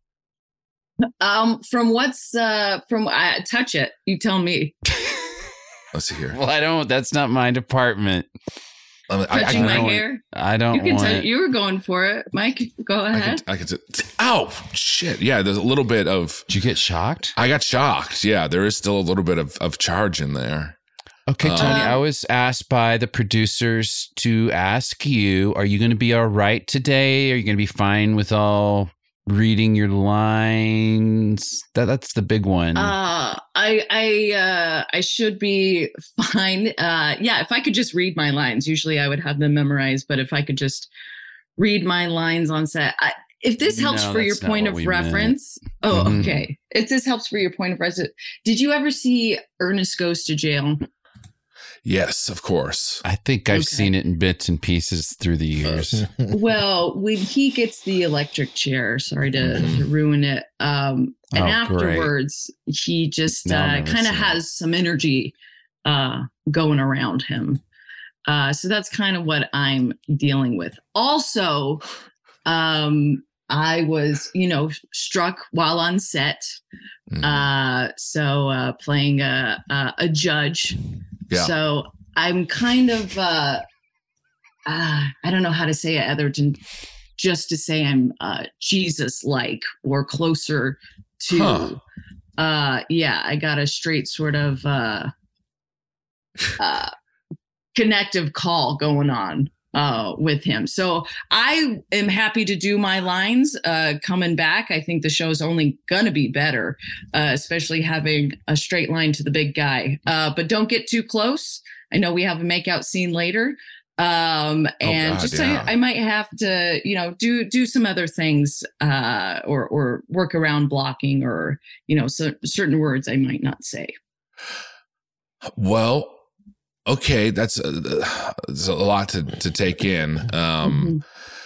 um, from what's uh from uh, touch it. You tell me. Let's see here. Well, I don't. That's not my department. I, I, Touching I, my don't- hair. I don't You can want. tell. You were going for it, Mike. Go I ahead. can. I can. Ow! Shit. Yeah. There's a little bit of. Did you get shocked? I got shocked. Yeah, there is still a little bit of, of charge in there. Okay, Um, Tony, I was asked by the producers to ask you, are you going to be all right today? Are you going to be fine with all reading your lines? That That's the big one. Uh, I I uh, I should be fine. Uh, yeah, if I could just read my lines. Usually, I would have them memorized, but if I could just read my lines on set, I, if this helps No, for your that's not point what of we meant. reference. Oh, Mhm. okay. If this helps for your point of reference, did you ever see Ernest Goes to Jail? Yes, of course. I think I've Okay. seen it in bits and pieces through the years. Well, when he gets the electric chair, sorry to, to ruin it. Um, and Oh, afterwards, he just No, I've uh, never kind of seen it. has some energy uh, going around him. Uh, so that's kind of what I'm dealing with. Also, um, I was, you know, struck while on set. Mhm. Uh, so uh, playing a, a, a judge. Yeah. So I'm kind of, uh, uh, I don't know how to say it other than just to say I'm uh, Jesus-like or closer to. Huh. Uh, yeah, I got a straight sort of uh, uh, connective call going on uh, with him. So I am happy to do my lines uh, coming back. I think the show's only going to be better, uh, especially having a straight line to the big guy. Uh, but don't get too close. I know we have a makeout scene later. Um, and God, just yeah. I, I might have to, you know, do do some other things uh, or or work around blocking or, you know, so, certain words I might not say. Well, okay, that's a, that's a lot to, to take in. Um, Mhm.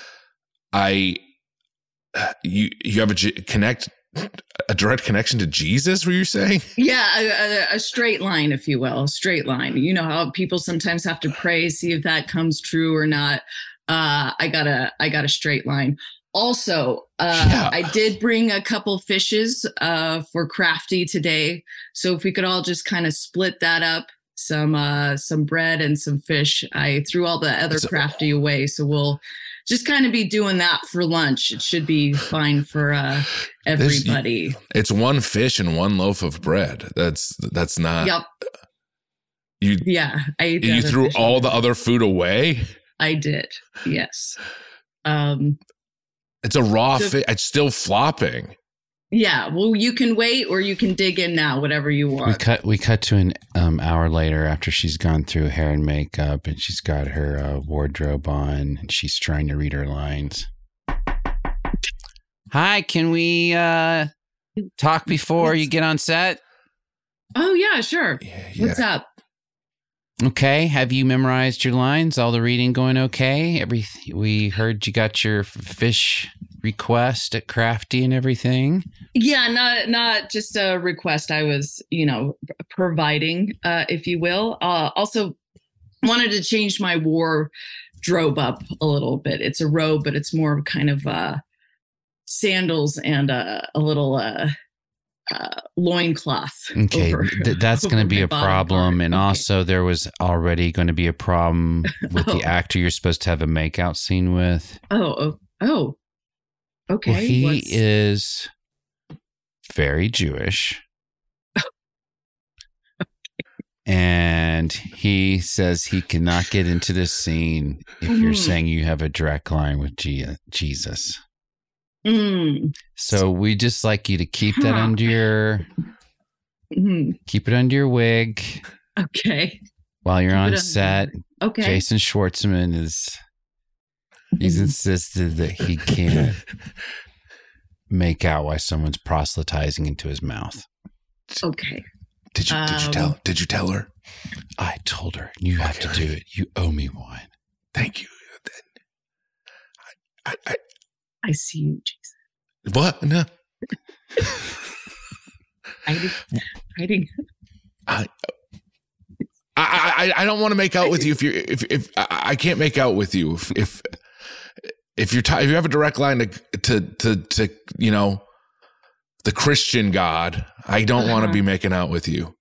I, you you have a J- connect a direct connection to Jesus. Were you saying? Yeah, a, a, a straight line, if you will, a straight line. You know how people sometimes have to pray, see if that comes true or not. uh, I got a I got a straight line. Also, uh, Yeah. I did bring a couple fishes uh, for Crafty today. So if we could all just kind of split that up, some uh, some bread and some fish. I threw all the other So- Crafty away. So we'll just kind of be doing that for lunch. It should be fine for uh, This- everybody. It's one fish and one loaf of bread. That's that's not. Yep. You Yeah. I ate the you other threw fish all away. the other food away. I did. Yes. Um, It's a raw So- fish. It's still flopping. yeah. Well, you can wait or you can dig in now, whatever you We want. cut. We cut to an um, hour later after she's gone through hair and makeup, and she's got her uh, wardrobe on, and she's trying to read her lines. Hi, can we uh, talk before you get on set? Oh, yeah, sure. Yeah. What's up? Okay. Have you memorized your lines? All the reading going okay? Every we heard you got your f- fish request at Crafty and everything. Yeah, not not just a request. I was, you know, providing, uh, if you will. Uh, also, wanted to change my wardrobe up a little bit. It's a robe, but it's more kind of uh, sandals and uh, a little uh, uh, loincloth. Okay, over- th- that's going over to be my a bottom problem. part. And Okay. also, there was already going to be a problem with Oh. the actor you're supposed to have a makeout scene with. Oh, oh, oh. Okay. Well, he what's- is very Jewish. And he says he cannot get into this scene if you're Mhm. saying you have a direct line with Je- Jesus. Mm, So we just like you to keep that Huh. under your mhm. keep it under your wig Okay. while you're Keep it on under- set. Okay. Jason Schwartzman is he's Mhm. insisted that he can't make out why someone's proselytizing into his mouth. Okay. Did you did you Um, tell did you tell her? I told her, you have to do it. You owe me one. Thank you. I, I, I see you, Jason. what? No. Hiding. Hiding. I, I, I, I don't want to make out with you if you if if I, I can't make out with you if if if you're t- if you have a direct line to to to, to you know the Christian God. I don't want to Uh-huh. be making out with you.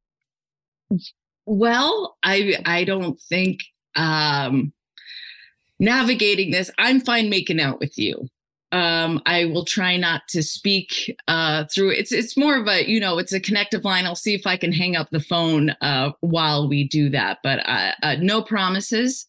Well, I I don't think um navigating this, I'm fine making out with you. Um, I will try not to speak uh through it's it's more of a, you know, it's a connective line. I'll see if I can hang up the phone uh while we do that, but uh, uh no promises.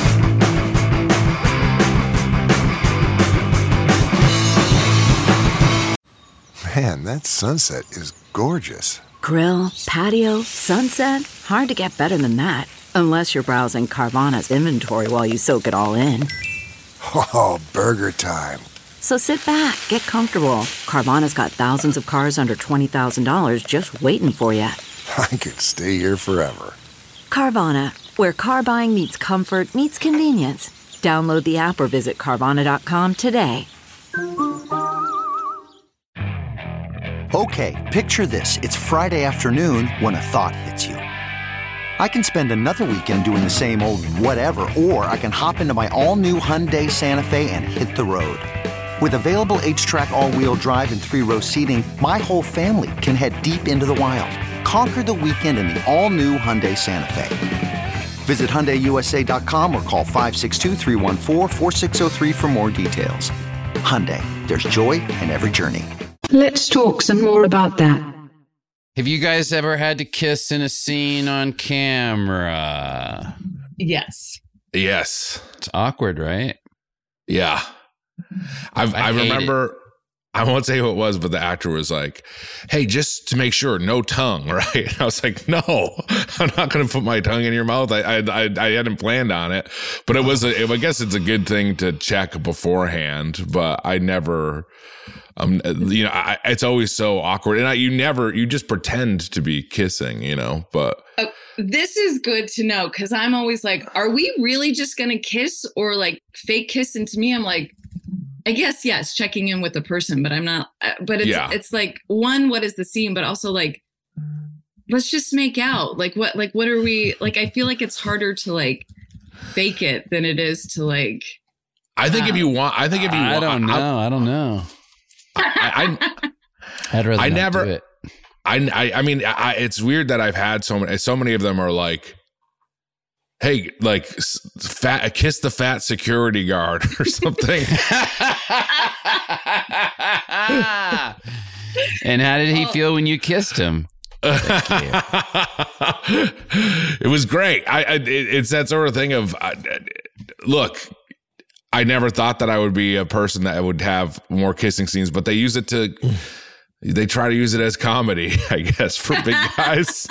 Man, that sunset is gorgeous. Grill, patio, sunset. Hard to get better than that. Unless you're browsing Carvana's inventory while you soak it all in. Oh, burger time. So sit back, get comfortable. Carvana's got thousands of cars under twenty thousand dollars just waiting for you. I could stay here forever. Carvana, where car buying meets comfort, meets convenience. Download the app or visit Carvana dot com today. Okay, picture this. It's Friday afternoon when a thought hits you. I can spend another weekend doing the same old whatever, or I can hop into my all-new Hyundai Santa Fe and hit the road. With available H-Track all-wheel drive and three-row seating, my whole family can head deep into the wild. Conquer the weekend in the all-new Hyundai Santa Fe. Visit Hyundai U S A dot com or call five six two, three one four, four six zero three for more details. Hyundai, there's joy in every journey. Let's talk some more about that. Have you guys ever had to kiss in a scene on camera? Yes. Yes. It's awkward, right? Yeah. I've, I I, hate remember, I won't say who it was, but the actor was like, hey, just to make sure, no tongue, right? And I was like, no, I'm not going to put my tongue in your mouth. I, I, I, I hadn't planned on it, but it was, a, I guess it's a good thing to check beforehand, but I never, um, you know, I, it's always so awkward. And I, you never, you just pretend to be kissing, you know, but. Oh, this is good to know because I'm always like, are we really just going to kiss or like fake kiss? And to me, I'm like, I guess, yes, checking in with the person, but I'm not, uh, but it's, Yeah. it's like, one, what is the scene? But also like, let's just make out. Like what, like, what are we, like, I feel like it's harder to like fake it than it is to like. I think uh, if you want, I think if you I want, don't know. I, I don't know. I, I, I'd rather I not never. do it. I, I, I mean, I, it's weird that I've had so many. So many of them are like, "Hey, like, fat, kiss the fat security guard or something." And how did he feel when you kissed him? It was great. I, I it, it's that sort of thing of uh, look. I never thought that I would be a person that would have more kissing scenes, but they use it to. They try to use it as comedy, I guess, for big guys.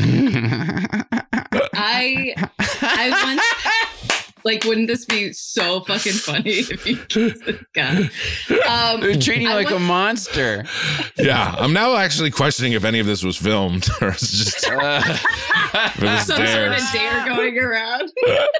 I I once like, wouldn't this be so fucking funny if you kissed this guy? Um, They're treating you I like once, a monster. Yeah, I'm now actually questioning if any of this was filmed or it's just uh, it was some dares. sort of dare going around.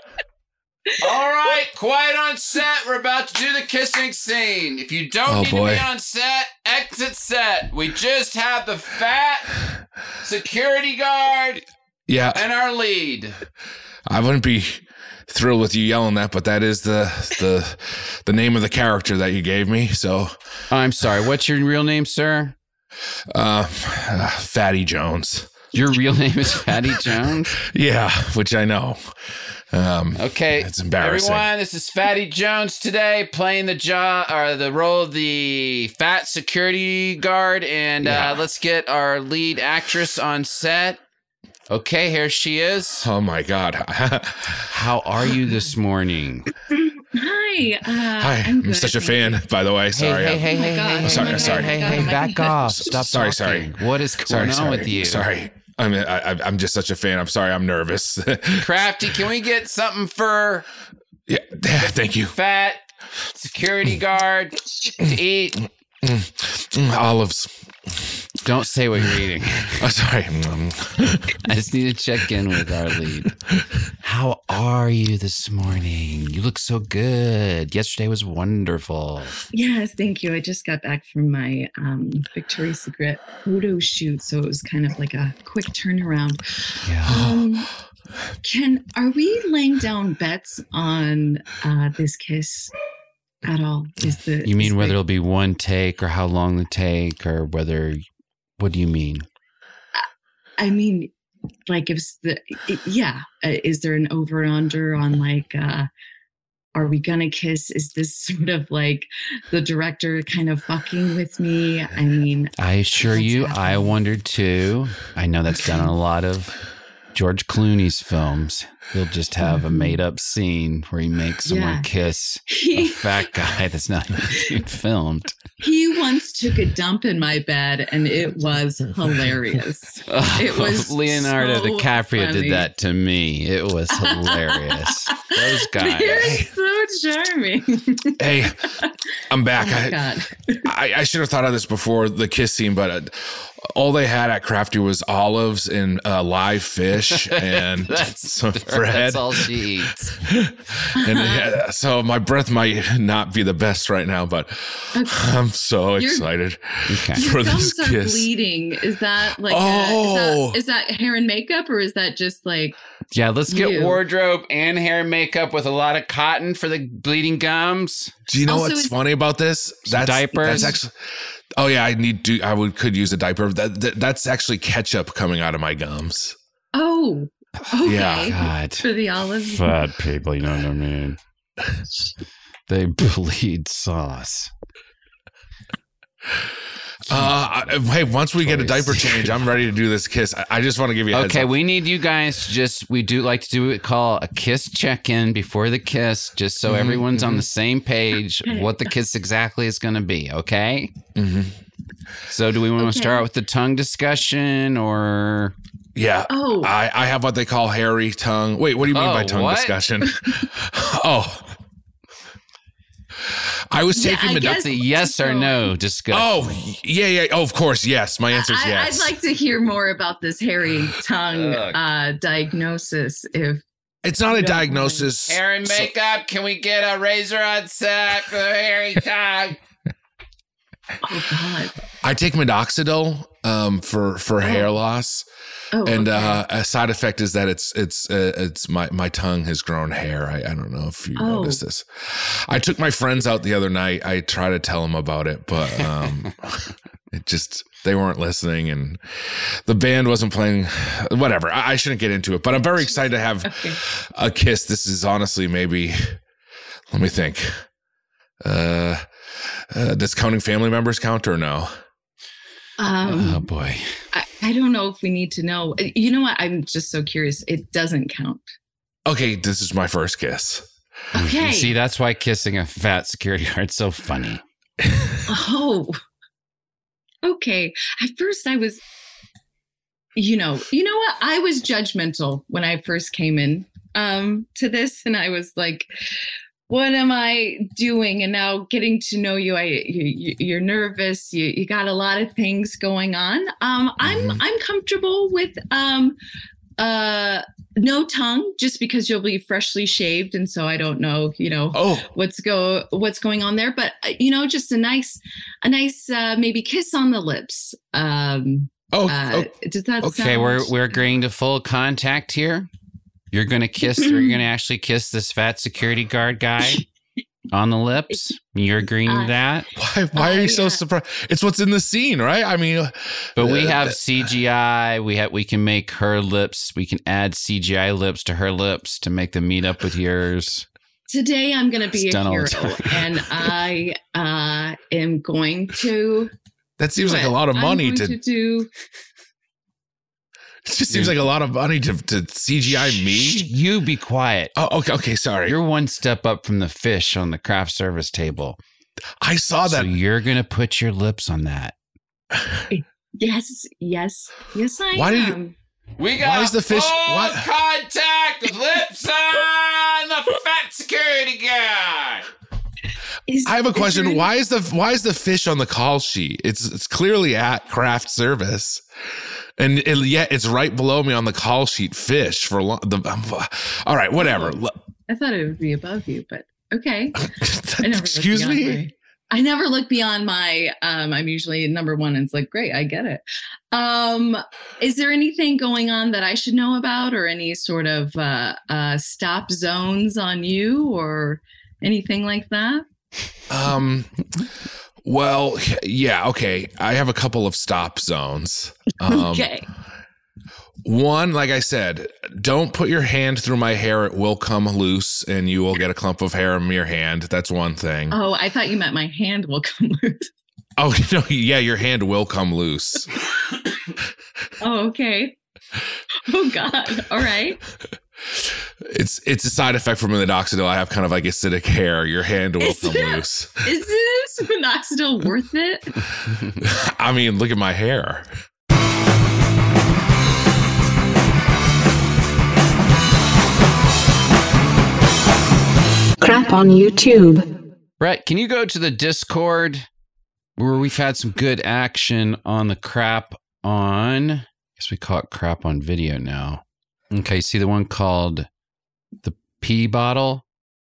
All right, quiet on set. We're about to do the kissing scene. If you don't Oh, need boy. to be on set, exit set. We just have the fat security guard Yeah, and our lead. I wouldn't be thrilled with you yelling that, but that is the the the name of the character that you gave me. So, I'm sorry. What's your real name, sir? uh, uh Fatty Jones. Your real name is Fatty Jones? Yeah, which I know. Um, Okay, it's embarrassing. Everyone, this is Fatty Jones today, playing the job or the role of the fat security guard, and Yeah. uh, let's get our lead actress on set. Okay, here she is. Oh my God! How are you this morning? Hi. Uh, Hi, I'm, I'm good, such a thank fan. By the way, sorry. Hey, I'm- hey, Oh my hey, God. hey, Oh hey, sorry, hey, sorry. hey, hey, God, back my- off! Stop Sorry, talking. sorry. What is going Sorry, on sorry, with you? Sorry. I'm I, I'm just such a fan. I'm sorry. I'm nervous. Crafty, can we get something for Yeah, thank you. fat security guard to eat? Mm, olives. Don't say what you're eating. Oh, sorry. I just need to check in with our lead. How are you this morning? You look so good. Yesterday was wonderful. Yes, thank you. I just got back from my um, Victoria's Secret photo shoot, so it was kind of like a quick turnaround. Yeah. Um, can are we laying down bets on uh, this kiss at all? Is the You mean is whether the, it'll be one take or how long the take or whether, what do you mean? I mean, like if it's the it, yeah, uh, is there an over and under on like? Uh, Are we gonna kiss? Is this sort of like the director kind of fucking with me? I mean, I assure What's you, I happening? wondered too. I know that's done in a lot of George Clooney's films. He'll just have a made up scene where he makes someone Yeah. kiss a he fat guy that's not even being filmed. he once took a dump in my bed, and it was hilarious. It was Leonardo so DiCaprio funny. did that to me. It was hilarious. Those guys. They're so charming. Hey, I'm back. Oh my I, God. I, I should have thought of this before the kiss scene, but uh, all they had at Crafty was olives and uh, live fish and That's, some bread. that's all she eats. And uh, so my breath might not be the best right now, but I'm so Your- excited Okay. for Your this gums are kiss. bleeding. Is that like Oh. a, is, that, is that hair and makeup, or is that just like Yeah, let's get You. wardrobe and hair and makeup with a lot of cotton for the bleeding gums. Do you know Also, what's is- funny about this? Some diapers? That's actually. Oh yeah, I need to. I would could use a diaper. That, that that's actually ketchup coming out of my gums. oh okay Yeah. God. for the olives? Fat people, you know what I mean? They bleed sauce. Uh, I- hey, once we get a Choice. diaper change, I'm ready to do this kiss. I, I just want to give you a heads Okay, up. we need you guys to just, we do like to do what we call a kiss check-in before the kiss, just so Mhm, everyone's on mhm. the same page of what the kiss exactly is going to be, okay? Mhm. So do we want to Okay. start with the tongue discussion or... Yeah. Oh, I, I have what they call hairy tongue. Wait, what do you mean Oh, by tongue what? discussion? oh. I was Yeah, taking I the guess- That's a yes or So- no discussion. Oh, yeah, yeah. Oh, of course. Yes. My answer is I, yes. I'd like to hear more about this hairy tongue Ugh. uh, diagnosis. If it's not a don't diagnosis. Hair and So- makeup, can we get a razor on set for the hairy tongue? oh god, I take minoxidil um, for, for hair loss. Oh, and okay. uh, a side effect is that it's it's uh, it's my my tongue has grown hair. I, I don't know if you Oh. noticed this. I took my friends out the other night. I tried to tell them about it, but um, it just they weren't listening, and the band wasn't playing. Whatever. I, I shouldn't get into it, but I'm very excited to have Okay. a kiss. This is honestly maybe. Let me think. Uh, uh, does counting family members count or no? Um, Oh boy. I, I don't know if we need to know. You know what? I'm just so curious. It doesn't count. Okay, this is my first kiss. Okay. You see, that's why kissing a fat security guard's so funny. Oh. Okay. At first I was, you know, you know what? I was judgmental when I first came in um, to this, and I was like, what am I doing? And now getting to know you, I you, you're nervous. You you got a lot of things going on. Um, I'm Mhm. I'm comfortable with um, uh, no tongue, just because you'll be freshly shaved, and so I don't know, you know, Oh, what's go what's going on there. But uh, you know, just a nice a nice uh, maybe kiss on the lips. Um, oh, uh, oh. does that Okay, sound? we're we're agreeing to full contact here. You're gonna kiss. You're gonna actually kiss this fat security guard guy on the lips. You're agreeing Uh, to that. Why? Why are you so I, uh, surprised? It's what's in the scene, right? I mean, But we uh, have C G I. We have we can make her lips. We can add C G I lips to her lips to make them meet up with yours. Today I'm going to be It's a done all hero, the time. and I uh, am going to. that seems do like a it. lot of I'm money going to. to do. It just seems like a lot of money to, to C G I Shh, me. you be quiet. Oh, okay, okay, sorry. You're one step up from the fish on the craft service table. I saw So that. you're gonna put your lips on that. Yes, yes, yes. I Why did you- am. We got Why is the fish- full why- contact with lips on the fat security guy. Is- I have a is question. there any- Why is the why is the fish on the call sheet? It's it's clearly at craft service, and it, yet it's right below me on the call sheet. Fish for lo- the. Um, all right, whatever. I thought it would be above you, but okay. I never look Excuse beyond me. my- I never look beyond my. Um, I'm usually number one, and it's like, great, I get it. Um, is there anything going on that I should know about, or any sort of uh, uh, stop zones on you, or anything like that? Um. Well, yeah. Okay. I have a couple of stop zones. Um, Okay. One, like I said, don't put your hand through my hair. It will come loose and you will get a clump of hair in your hand. That's one thing. Oh, I thought you meant my hand will come loose. Oh, no. Yeah, your hand will come loose. Oh, okay. Oh, God. All right. It's it's a side effect from minoxidil. I have kind of like acidic hair. Your hand will Is come it- loose. Is this minoxidil worth it? I mean, look at my hair. Crap on YouTube. Brett, can you go to the Discord where we've had some good action on the crap on? I guess we call it crap on video now. Okay, see the one called the pee bottle?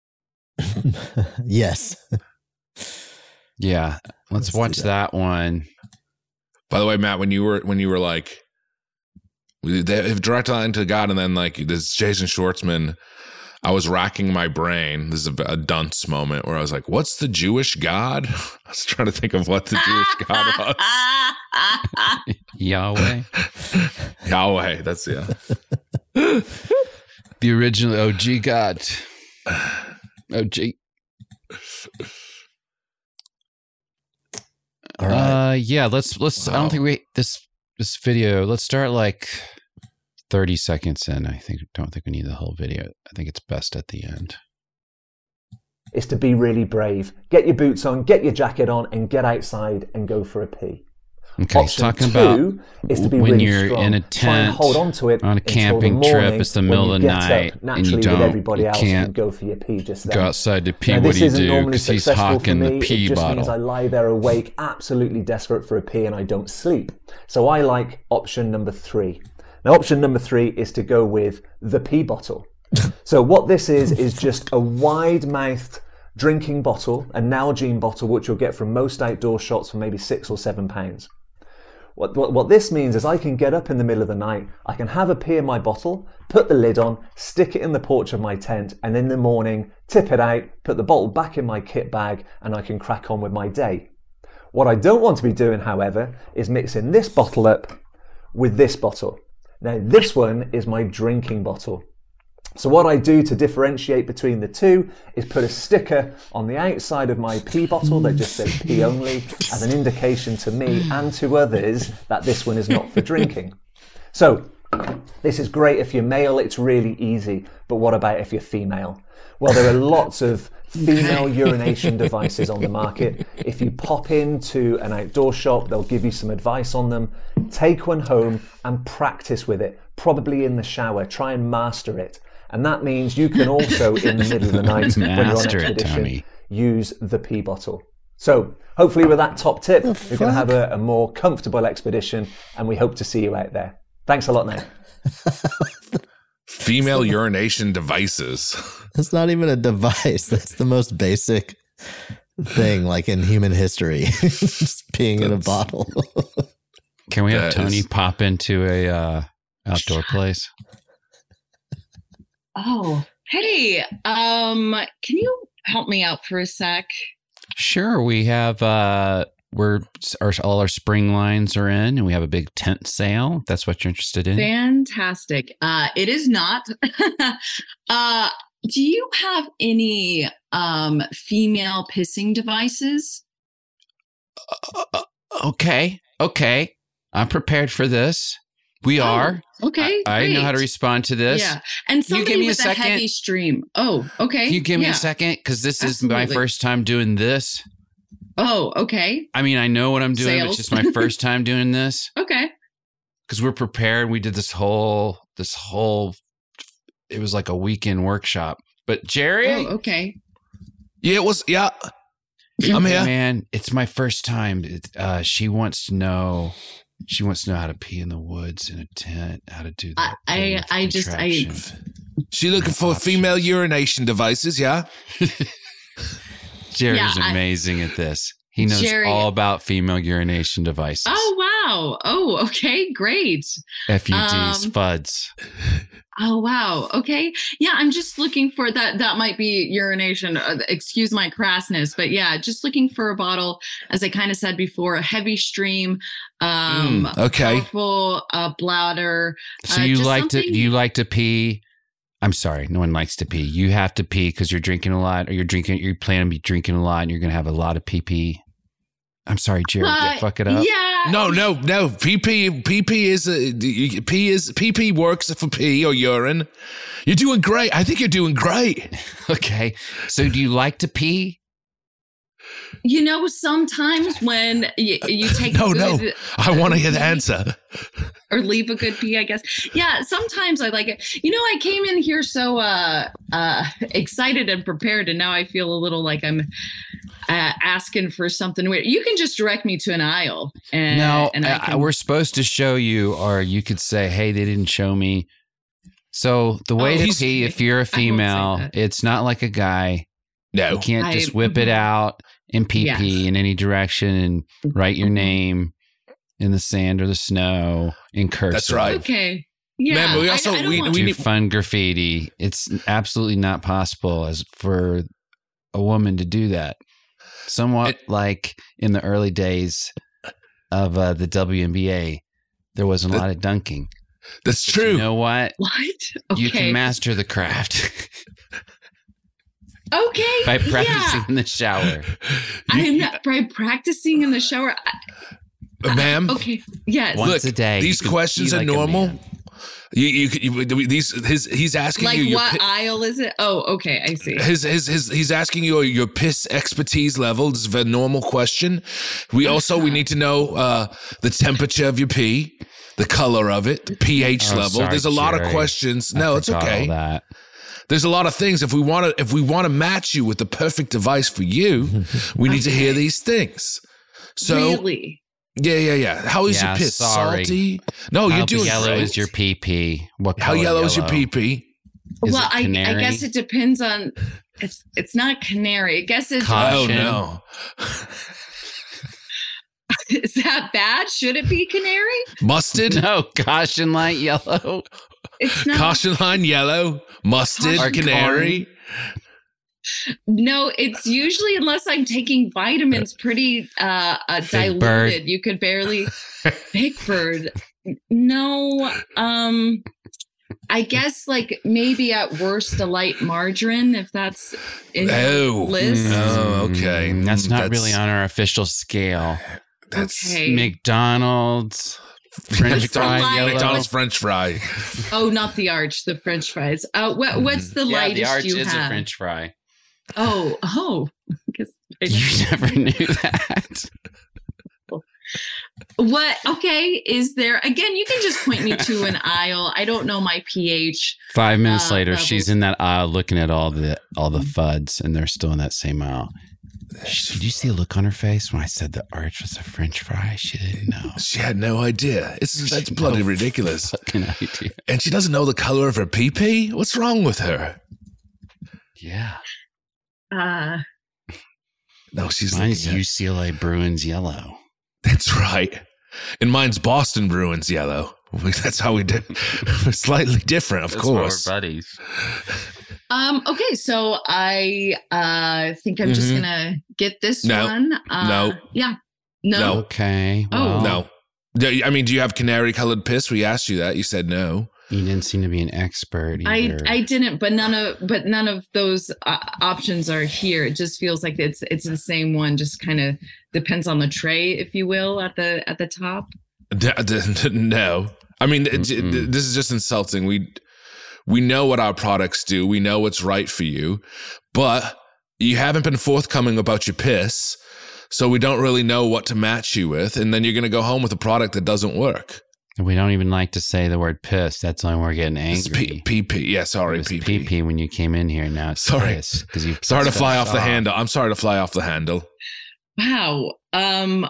Yes. Yeah, let's, Let's do watch that. that one. By the way, Matt, when you were when you were like, they have direct line to God, and then like this Jason Schwartzman, I was racking my brain. This is a, a dunce moment where I was like, "What's the Jewish God?" I was trying to think of what the Jewish God was. Yahweh. Yahweh. That's yeah. The original O G God. O G. All right. Uh, yeah. Let's let's. I Wow. don't think we this this video. Let's start like thirty seconds in. I think don't think we need the whole video. I think it's best at the end. Is to be really brave. Get your boots on, get your jacket on, and get outside and go for a pee. Okay, he's Option talking two about is to be when really you're strong. in a Try and tent hold on to it on a until camping the trip. morning It's the when middle you of the get up night, and naturally you with don't. everybody You else can't and go for your pee just then. go outside to pee. Now, What this do you isn't do? normally Because he's successful for hawking me. the pee It just bottle. means I lie there awake, absolutely desperate for a pee, and I don't sleep. So I like option number three. Now, option number three is to go with the pee bottle. So what this is is just a wide-mouthed drinking bottle, a Nalgene bottle, which you'll get from most outdoor shops for maybe six or seven pounds. What, what, what this means is I can get up in the middle of the night, I can have a pee in my bottle, put the lid on, stick it in the porch of my tent, and in the morning, tip it out, put the bottle back in my kit bag, and I can crack on with my day. What I don't want to be doing, however, is mixing this bottle up with this bottle. Now, this one is my drinking bottle. So what I do to differentiate between the two is put a sticker on the outside of my pee bottle that just says pee only as an indication to me and to others that this one is not for drinking. So this is great if you're male, it's really easy. But what about if you're female? Well, there are lots of female urination devices on the market. If you pop into an outdoor shop, they'll give you some advice on them. Take one home and practice with it, probably in the shower. Try and master it. And that means you can also, in the middle of the night, when you're on expedition, it, use the pee bottle. So hopefully with that top tip, you're going to have a, a more comfortable expedition, and we hope to see you out there. Thanks a lot, Nate. Female urination devices. That's not even a device. That's the most basic thing, like in human history. Just peeing That's, in a bottle. Can we have Tony is... pop into a uh, outdoor place? Oh, hey, um, can you help me out for a sec? Sure. We have, uh, we're, our, all our spring lines are in, and we have a big tent sale. If that's what you're interested in. Fantastic. Uh, it is not. uh, do you have any, um, female pissing devices? Uh, okay. Okay. I'm prepared for this. We oh, are. Okay. I, I know how to respond to this. Yeah. And somebody you give me with a, a second? heavy stream. Oh, okay. Can you give yeah. me a second? Because this Absolutely. is my first time doing this. Oh, okay. I mean, I know what I'm doing, Sales. but it's just my first time doing this. Okay. Because we're prepared. We did this whole, this whole, it was like a weekend workshop. But Jerry? Oh, okay. Yeah, it was, yeah. I'm here. Man, it's my first time. It, uh, she wants to know... She wants to know how to pee in the woods in a tent, how to do that. I, I, I just, I. She looking for options. Female urination devices, yeah? Jerry's yeah, amazing I, at this. He knows Jerry, all about female urination devices. Oh, wow. Oh, okay. Great. F U Ds, um, F U Ds. Oh, wow. Okay. Yeah, I'm just looking for that. That might be urination. Uh, excuse my crassness. But yeah, just looking for a bottle, as I kind of said before, a heavy stream, um, mm, okay. powerful uh, bladder. So uh, you like something- to you like to pee. I'm sorry, no one likes to pee. You have to pee because you're drinking a lot, or you're drinking. You plan to be drinking a lot, and you're going to have a lot of pee pee. I'm sorry, Jared. Uh, Did I fuck it up? Yeah. No, no, no. P P, P P is a, P is P P works for pee or urine. You're doing great. I think you're doing great. Okay. So, do you like to pee? You know, sometimes when you, you take no, good, no. I want to hear the answer. Or leave a good pee, I guess. Yeah, sometimes I like it. You know, I came in here so uh, uh, excited and prepared, and now I feel a little like I'm uh, asking for something weird. You can just direct me to an aisle. And, no, and I can... we're supposed to show you, or you could say, hey, they didn't show me. So the way oh, to pee, if you're a female, it's not like a guy. No. You can't just I, whip it out and pee yes. pee in any direction and write your name in the sand or the snow in cursive. That's right. Okay. Yeah. Man, but we also I, I we, want we to need fun graffiti. It's absolutely not possible as for a woman to do that. Somewhat it, like in the early days of uh, the W N B A, there wasn't a that, lot of dunking. That's but true. You know what? What? Okay. You can master the craft. Okay. By practicing yeah. in the shower. I'm not by practicing in the shower. I, Ma'am. Okay. Yes. Once Look, a day. These questions are like normal. You, you, you, these, his, he's asking like you. Like what pi- aisle is it? Oh, okay, I see. His, his, his, he's asking you your piss expertise level. This is a normal question. We also we need to know uh, the temperature of your pee, the color of it, the pH oh, level. Sorry, There's a lot Jerry. of questions. I No, it's okay. All that. There's a lot of things. If we want to, if we want to match you with the perfect device for you, we need okay. to hear these things. So. Really? Yeah, yeah, yeah. How is yeah, your piss? Sorry. Salty? No, How you're doing yellow great. is your pee pee? What How color yellow, yellow is your pee pee? Well, I, I guess it depends on. It's it's not canary. I guess it's. Oh no. Is that bad? Should it be canary? Mustard? No, caution light yellow. It's not. Caution line yellow? Mustard? Caution Canary? No, it's usually, unless I'm taking vitamins, pretty uh, uh diluted. Bird. You could barely. Big Bird. No, um, I guess like maybe at worst a light margarine, if that's in Oh. the list. Oh, okay. Mm, That's not That's- really on our official scale. That's Okay. McDonald's, French What's the fry line? yellow. McDonald's French fry. Oh, not the arch, the French fries. Uh, what, what's the Yeah, lightest the arch you is have? a French fry. Oh, oh. I guess I You never knew that. What? Okay. Is there, again, you can just point me to an aisle. I don't know my pH. Five minutes Uh, later, levels. she's in that aisle looking at all the all the fuds, and they're still in that same aisle. Did you see a look on her face when I said the arch was a French fry? She didn't know. She had no idea. It's That's bloody No ridiculous. Fucking idea. And she doesn't know the color of her pee-pee? What's wrong with her? Yeah. Uh, No, she's Mine's looking at- U C L A Bruins yellow. That's right. And mine's Boston Bruins yellow. That's how we do. Slightly different, of That's course. our buddies. um, okay. So I uh, think I'm just Mhm. going to get this No. one. Uh, No. Yeah. No. No. Okay. Oh. Well, No. Do- I mean, do you have canary colored piss? We asked you that. You said no. You didn't seem to be an expert I, either. I didn't, but none of but none of those uh, options are here. It just feels like it's it's the same one. Just kind of depends on the tray, if you will, at the at the top. D- d- no. I mean, it- Mm-mm. it- this is just insulting. We we know what our products do. We know what's right for you, but you haven't been forthcoming about your piss, so we don't really know what to match you with. And then you're going to go home with a product that doesn't work. We don't even like to say the word piss. That's when we're getting It's angry. P- PP. Yeah, sorry, It was P pee P. pee when you came in here. Now it's Sorry. piss because you. Sorry to fly off the Stop. handle. I'm sorry to fly off the handle. Wow. Um,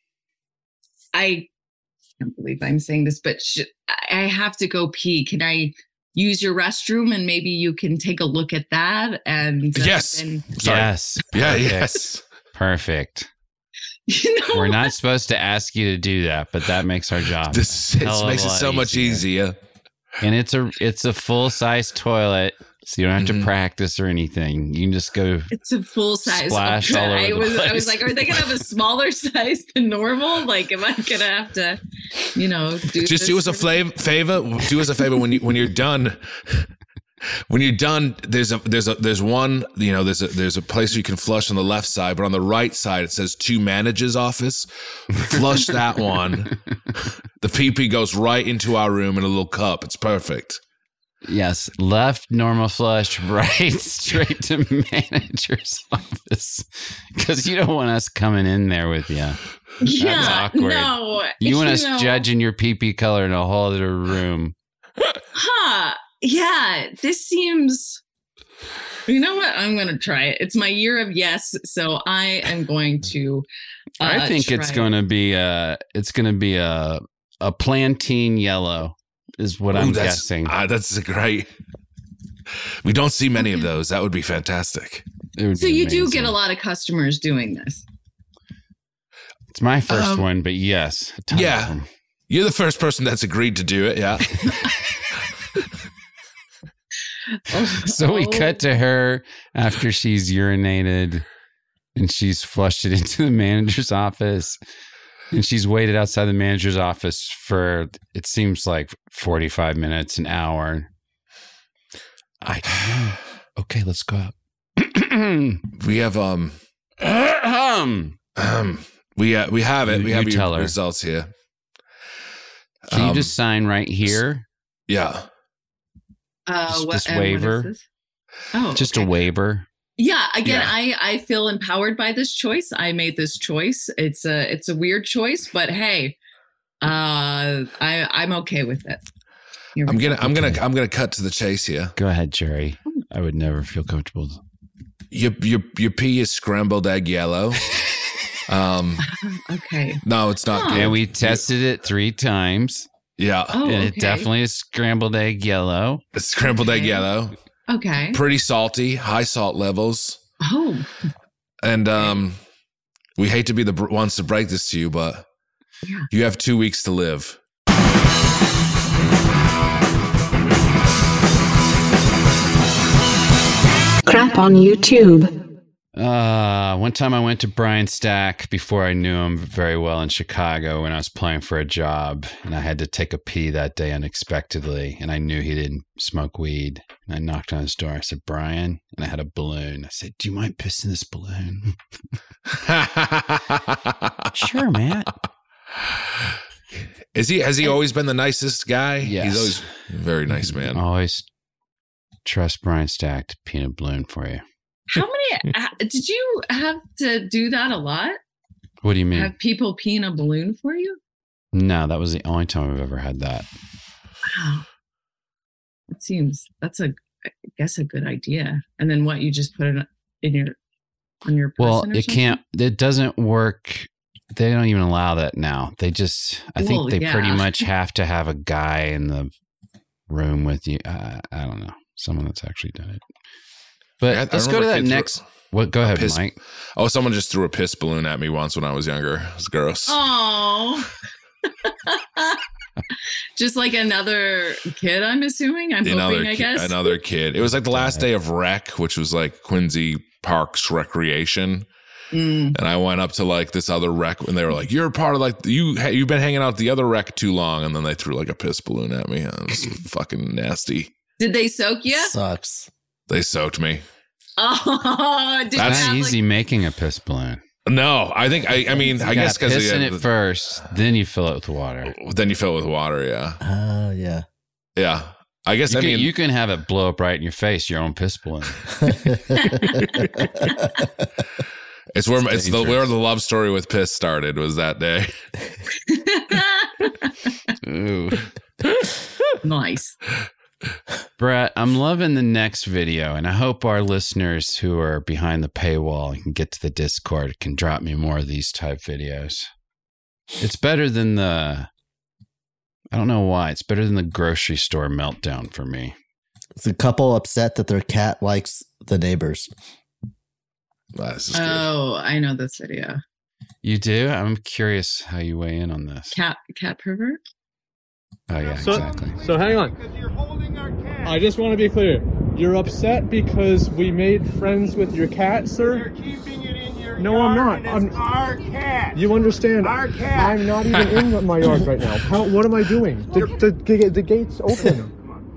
I can't believe I'm saying this, but sh- I have to go pee. Can I use your restroom and maybe you can take a look at that? And uh, Yes. then- Sorry. Yes. Yeah, Perfect. yes. Perfect. you know, We're not supposed to ask you to do that, but that makes our job. This a it hell of makes a it lot so much easier. And it's a it's a full size toilet, so you don't have Mhm. to practice or anything. You can just go. It's a full size. Splashed all over I the was, I was place. like, are they gonna have a smaller size than normal? Like, am I gonna have to, you know, do Just this do us a sort of- flav- favor. Do us a favor when you when you're done. When you're done, there's a there's a there's one you know there's a there's a place where you can flush on the left side, but on the right side it says to manager's office. Flush that one. The pee pee goes right into our room in a little cup. It's perfect. Yes, left normal flush, right straight to manager's office because you don't want us coming in there with you. Yeah, awkward. no. You want us know. judging your pee pee color in a whole other room. Huh. Yeah, this seems. You know what? I'm going to try it. It's my year of yes, so I am going to. Uh, I think it's try going it. to be a. It's going to be a a plantain yellow, is what Ooh, I'm that's, guessing. ah, that's a great. We don't see many of those. That would be fantastic. It would So be you do amazing. get a lot of customers doing this. It's my first Um, one, but yes, a ton of yeah. them. You're the first person that's agreed to do it. Yeah. So we Oh. cut to her after she's urinated and she's flushed it into the manager's office. And she's waited outside the manager's office for, it seems like forty-five minutes, an hour. I don't know. Okay, let's go out. We have um um, um we uh, we have it. You- we have you your tell her. results here. Can you Um, just sign right here? Yeah. Uh, Just what, this and what is waiver? this? Oh, Just okay. a waiver. Yeah, again, Yeah. I I feel empowered by this choice. I made this choice. It's a it's a weird choice, but hey, uh, I I'm okay with it. Here we I'm go. gonna I'm gonna I'm gonna cut to the chase here. Go ahead, Jerry. I would never feel comfortable. Your your your pee is scrambled egg yellow. Um Okay. no, it's not Huh. good. And we tested it three times. Yeah. Oh, and it okay. definitely is scrambled egg yellow. It's scrambled egg Okay. yellow. Okay. Pretty salty, high salt levels. Oh, And um we hate to be the br- ones to break this to you, but Yeah. You have two weeks to live. Crap on YouTube. Uh, one time I went to Brian Stack before I knew him very well in Chicago when I was playing for a job, and I had to take a pee that day unexpectedly, and I knew he didn't smoke weed. And I knocked on his door. I said, "Brian," and I had a balloon. I said, "Do you mind pissing this balloon?" "Sure, Matt." Is he? Has he always been the nicest guy? Yes. He's always a very nice man. Always trust Brian Stack to pee in a balloon for you. How many uh, did you have to do that a lot? What do you mean? Have people pee in a balloon for you? No, that was the only time I've ever had that. Wow. It seems that's a, I guess, a good idea. And then what, you just put it in your, on your person Well, or it something? can't, it doesn't work. They don't even allow that now. They just, I think Well, they yeah. pretty much have to have a guy in the room with you. Uh, I don't know. Someone that's actually done it. But I- I let's go to remember that kids were- next. What? Go ahead, piss- Mike. Oh, someone just threw a piss balloon at me once when I was younger. It was gross. Oh. Just like another kid, I'm assuming. I'm another hoping, I ki- guess. another kid. It was like the last day of rec, which was like Quincy Parks Recreation. Mm. And I went up to like this other rec, and they were like, "You're part of like you. You've been hanging out at the other rec too long." And then they threw like a piss balloon at me. It was fucking nasty. Did they soak you? Sucks. They soaked me. Oh, did That's you have, easy like, making a piss balloon. No, I think I. I mean, I You guess gotta because piss in it first, then you fill it with water. Then you fill it with water. Yeah. Oh, yeah. Yeah. I guess. You I can, mean, you can have it blow up right in your face, your own piss balloon. it's where It's it's the dangerous. where the love story with piss started was that day. Ooh. Nice. Brett, I'm loving the next video, and I hope our listeners who are behind the paywall and can get to the Discord can drop me more of these type videos. It's better than the, I don't know why, it's better than the grocery store meltdown for me. It's a couple upset that their cat likes the neighbors. This is Oh, good. I know this video. You do? I'm curious how you weigh in on this. Cat cat pervert? Oh, yeah, So, exactly. so hang on. I just want to be clear. You're upset because we made friends with your cat, sir? You're keeping it in your No, yard, I'm not. and it's I'm- our cat. You understand? Our cat. I'm not even in my yard right now. How? What am I doing? The, the, the, the gate's open.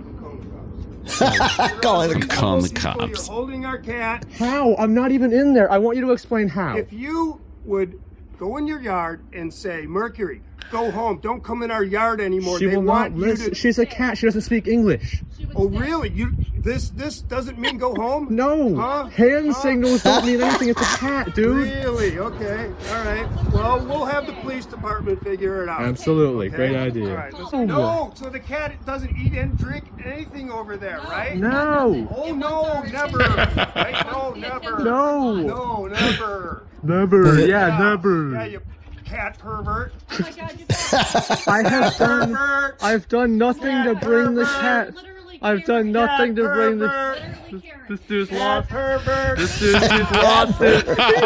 Calling the I'm calling the You're cops. holding our cat. How? I'm not even in there. I want you to explain how. If you would go in your yard and say, Mercury, go home. Don't come in our yard anymore. She they will want not you listen. to. She's a cat. She doesn't speak English. Oh, really? You this this doesn't mean go home? No. Huh? Hand Huh? signals don't mean anything. It's a cat, dude. Really? Okay. All right. Well, we'll have the police department figure it out. Absolutely. Okay? Great idea. All right. listen- No. So the cat doesn't eat and drink anything over there, right? No. Oh no, never. Right? No, never. No. No, never. Never. Yeah, never. Yeah, you cat pervert. I have done. Pervert. I've done nothing to bring the cat. I've done nothing to bring the. pervert. This, this dude's Cat lost. pervert. This dude, he's lost it.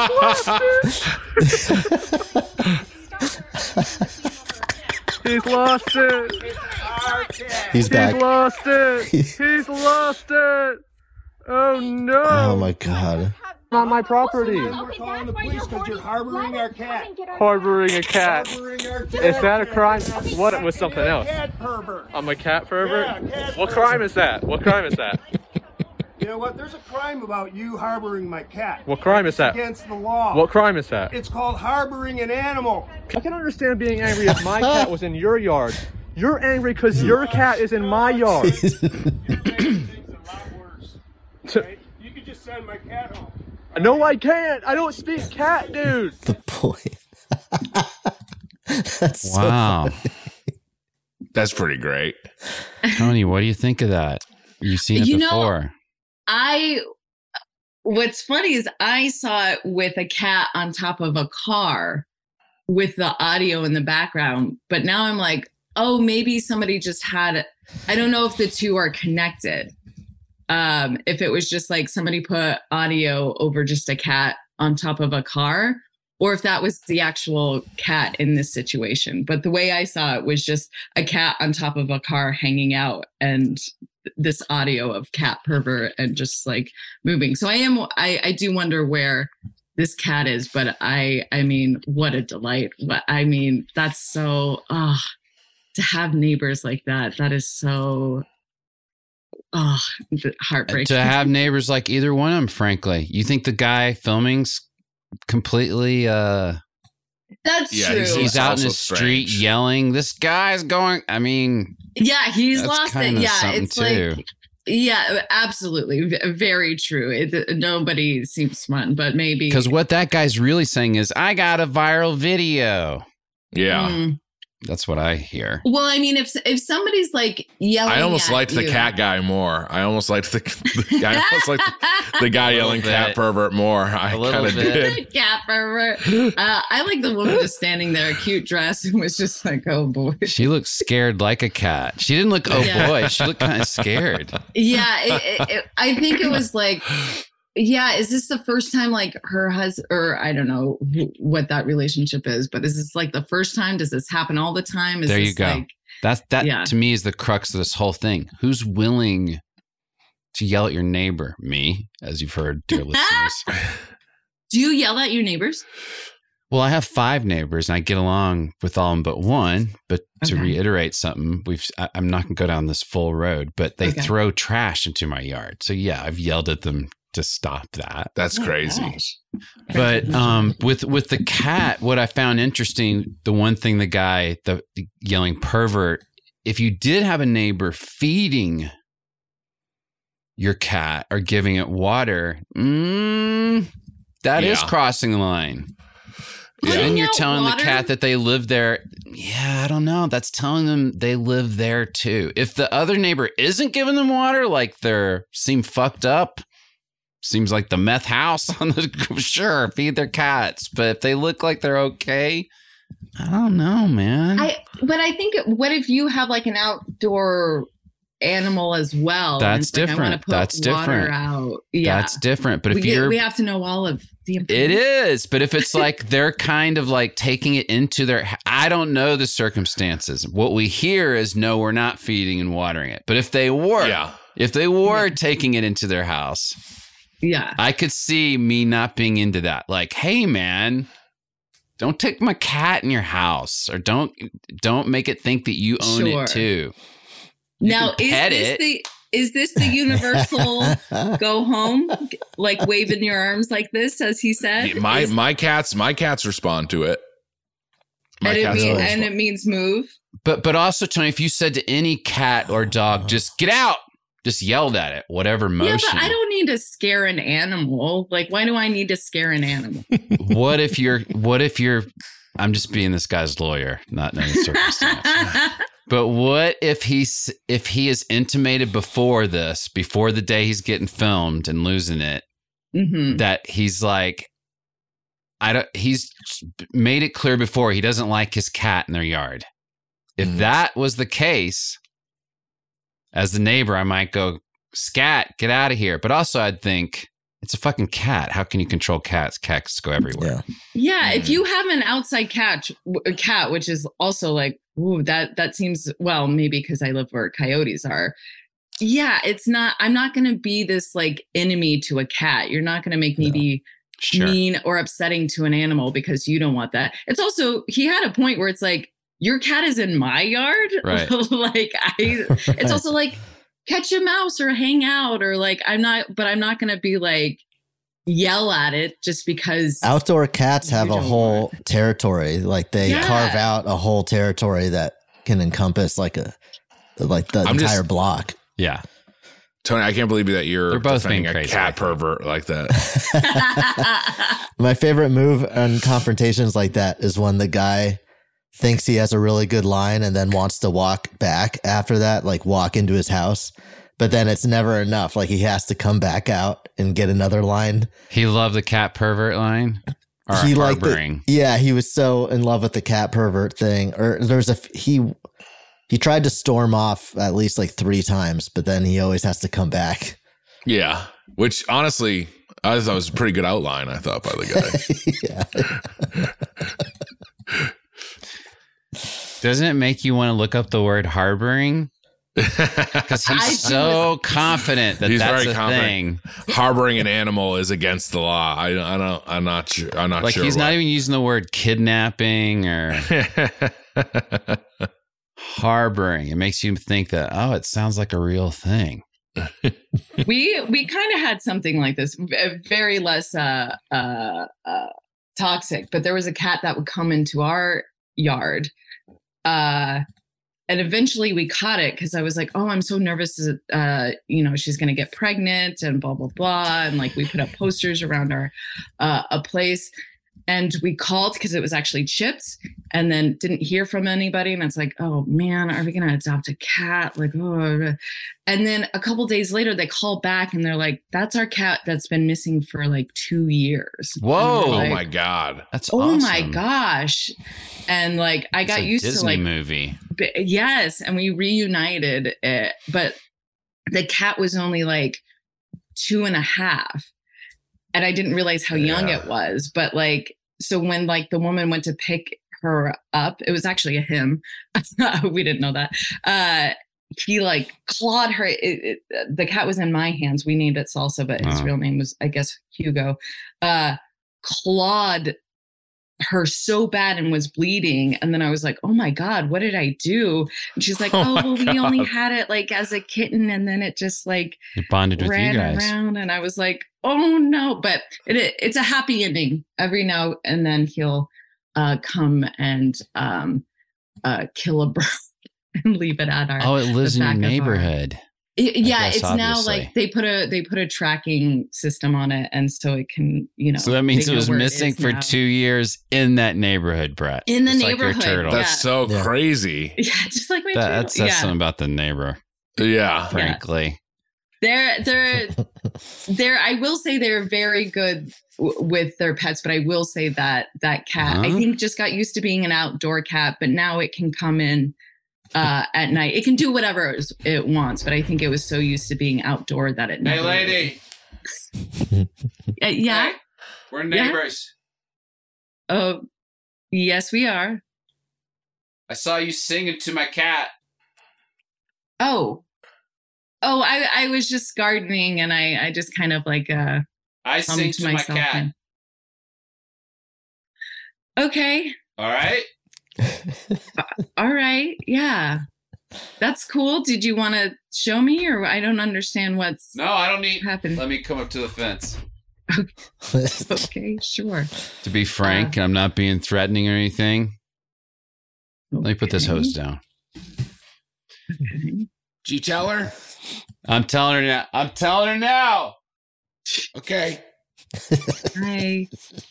He's lost it. He's lost it. Our cat. He's back. He's lost it. He's lost it. Oh no. Oh my god. On my property. Then we're calling the police because you're harboring our cat. Harboring a cat. Harboring our cat. Is that a crime? What? It was something You're a else. Cat pervert. I'm a cat pervert? Yeah, cat What pervert. crime is that? What crime is that? You know what? There's a crime about you harboring my cat. What crime is It's that? against the law. What crime is that? It's called harboring an animal. I can understand being angry if my cat was in your yard. You're angry because your cat is in my yard. Things a lot worse. Right? You could just send my cat home. No, I can't. I don't speak cat, dude. The point. That's so Wow. funny. That's pretty great. Tony, what do you think of that? You've seen it You know- before. I what's funny is I saw it with a cat on top of a car with the audio in the background, but now I'm like, oh, maybe somebody just had I don't know if the two are connected. Um, if it was just like somebody put audio over just a cat on top of a car, or if that was the actual cat in this situation. But the way I saw it was just a cat on top of a car hanging out, and this audio of cat pervert and just like moving. So I am, I, I do wonder where this cat is, but I, I mean, what a delight. What, I mean, that's so, ah, oh, to have neighbors like that, that is so, oh, heartbreaking. To have neighbors like either one of them, frankly. You think the guy filming's completely, uh, that's yeah, true. He's, he's out in the street strange. yelling, this guy's going, I mean. Yeah, he's that's lost it. Yeah, it's too. like, yeah, absolutely. V- very true. It, nobody seems fun, but maybe. Because what that guy's really saying is, I got a viral video. Yeah. Mm. That's what I hear. Well, I mean, if if somebody's like yelling, I almost at liked you, the cat guy more. I almost liked the, the guy. I almost liked the, the guy yelling bit. cat pervert more. I kind of did. Cat pervert. Uh, I like the woman just standing there, cute dress, and was just like, "Oh boy." She looked scared like a cat. She didn't look, oh Yeah. boy. She looked kind of scared. Yeah, it, it, it, I think it was like, yeah. Is this the first time like her husband, or I don't know who, what that relationship is, but is this like the first time? Does this happen all the time? Is There this you go. Like, That's that Yeah. to me is the crux of this whole thing. Who's willing to yell at your neighbor? Me, as you've heard, dear listeners. do you yell at your neighbors? Well, I have five neighbors, and I get along with all of them but one. But to Okay. reiterate something, we've I, I'm not going to go down this full road, but they Okay. throw trash into my yard. So yeah, I've yelled at them to stop that. That's crazy. But um, with with the cat, what I found interesting, the one thing the guy, the, the yelling pervert, if you did have a neighbor feeding your cat or giving it water, mm, that is Yeah. crossing the line. Putting And you're out telling water? the cat that they live there. Yeah, I don't know. That's telling them they live there too. If the other neighbor isn't giving them water, like they're seem fucked up, seems like the meth house on the sure, feed their cats. But if they look like they're okay, I don't know, man. I but I think what if you have like an outdoor animal as well? and That's it's like, I wanna different. put That's water different. Out. Yeah, That's different. But we if get- you're we have to know all of the. It is, but if it's like they're kind of like taking it into their, I don't know the circumstances. What we hear is no, we're not feeding and watering it. But if they were, Yeah. if they were taking it into their house, Yeah, I could see me not being into that. Like, hey, man, don't take my cat in your house, or don't don't make it think that you own Sure. it too. now can is pet this it. the is this the universal go home, like waving your arms like this, as he said? My Is- my cats my cats respond to it. My and, it cats mean, will and respond. it means move. But but also, Tony, if you said to any cat or dog, just get out, just yelled at it, whatever motion. Yeah, but I don't need to scare an animal. Like, why do I need to scare an animal? What if you're, what if you're, I'm just being this guy's lawyer, not knowing the circumstance. But what if he's, if he is intimated before this, before the day he's getting filmed and losing it, Mhm. that he's like, I don't, he's made it clear before he doesn't like his cat in their yard. If Mm. that was the case, as the neighbor, I might go, scat, get out of here. But also I'd think, it's a fucking cat. How can you control cats? Cats go everywhere. Yeah, if you have an outside cat, a cat, which is also like, ooh, that that seems well, maybe because I live where coyotes are. Yeah, it's not. I'm not going to be this like enemy to a cat. You're not going to make me be Sure. mean or upsetting to an animal because you don't want that. It's also he had a point where it's like your cat is in my yard. Right. like I. It's also like catch a mouse or hang out or like I'm not. But I'm not going to be like yell at it just because Outdoor cats have You a don't whole territory. Like they Yeah. carve out a whole territory that can encompass like a like the I'm just- entire block. Yeah. Tony, I can't believe that you're They're both defending being a crazy cat like that. pervert like that. My favorite move on confrontations like that is when the guy thinks he has a really good line and then wants to walk back after that, like walk into his house. But then it's never enough. Like he has to come back out and get another line. He loved the cat pervert line. Or he liked the- harboring. yeah, he was so in love with the cat pervert thing. Or there's a he he tried to storm off at least like three times, but then he always has to come back. Yeah. Which honestly, I thought was a pretty good outline, I thought, by the guy. Yeah. Doesn't it make you want to look up the word harboring? Because he's so confident that He's that's very a confident. thing. Harboring an animal is against the law. I, I don't. I'm not sure. I'm not Like sure. he's what. not even using the word kidnapping or harboring. It makes you think that, oh, it sounds like a real thing. we we kind of had something like this, v- very less uh, uh, uh, toxic. But there was a cat that would come into our yard. Uh, And eventually we caught it because I was like, oh, I'm so nervous, uh, you know, she's going to get pregnant and blah, blah, blah. And like we put up posters around our uh, a place and we called because it was actually chipped and then didn't hear from anybody. And it's like, oh, man, are we going to adopt a cat? Like, oh. And then a couple days later, they call back and they're like, that's our cat that's been missing for like two years. Whoa. Like, oh, my God. That's oh, awesome. my gosh. And like, I It's got a used Disney to like, movie. B- Yes, and we reunited it, but the cat was only like two and a half, and I didn't realize how young Yeah. it was. But like, so when like the woman went to pick her up, it was actually a him. We didn't know that. Uh, he like clawed her. It, it, the cat was in my hands. We named it Salsa, but his Oh. real name was, I guess, Hugo. Uh, clawed her so bad and was bleeding. And then I was like, oh my God, what did I do? And she's like, Oh oh, my well, we only God. had it like as a kitten. And then it just like It bonded with ran you guys. around. And I was like, oh no, but it, it, it's a happy ending every now and then he'll uh, come and um, uh, kill a bird and leave it at our, Oh, it lives the in your back of our- neighborhood. It- yeah, guess, it's now obviously. like they put a they put a tracking system on it, and so it can, you know. So that means they it know was where missing is for now. two years in that neighborhood, Brett. In the Just like your neighborhood, turtle. yeah. That's so Yeah. crazy. Yeah, just like my That, turtle. that says yeah. something about the neighbor, Yeah. frankly. They're they're they're. I will say they're very good w- with their pets, but I will say that that cat, I Huh? think, just got used to being an outdoor cat, but now it can come in uh, at night. It can do whatever it it wants, but I think it was so used to being outdoor that it. Hey, never lady. really- Uh, yeah. We're neighbors. Oh, yes, we are. I saw you singing to my cat. Oh. Oh, I, I was just gardening and I, I just kind of like uh I hummed to myself and- Okay. All right. All right. Yeah. That's cool. Did you want to show me or I don't understand what's No, I don't need. happened. Let me come up to the fence. Okay, sure. To be frank, I'm not being threatening or anything. Let me put this Okay. hose down. Okay. Did you tell her? I'm telling her now. I'm telling her now. Okay. Hi.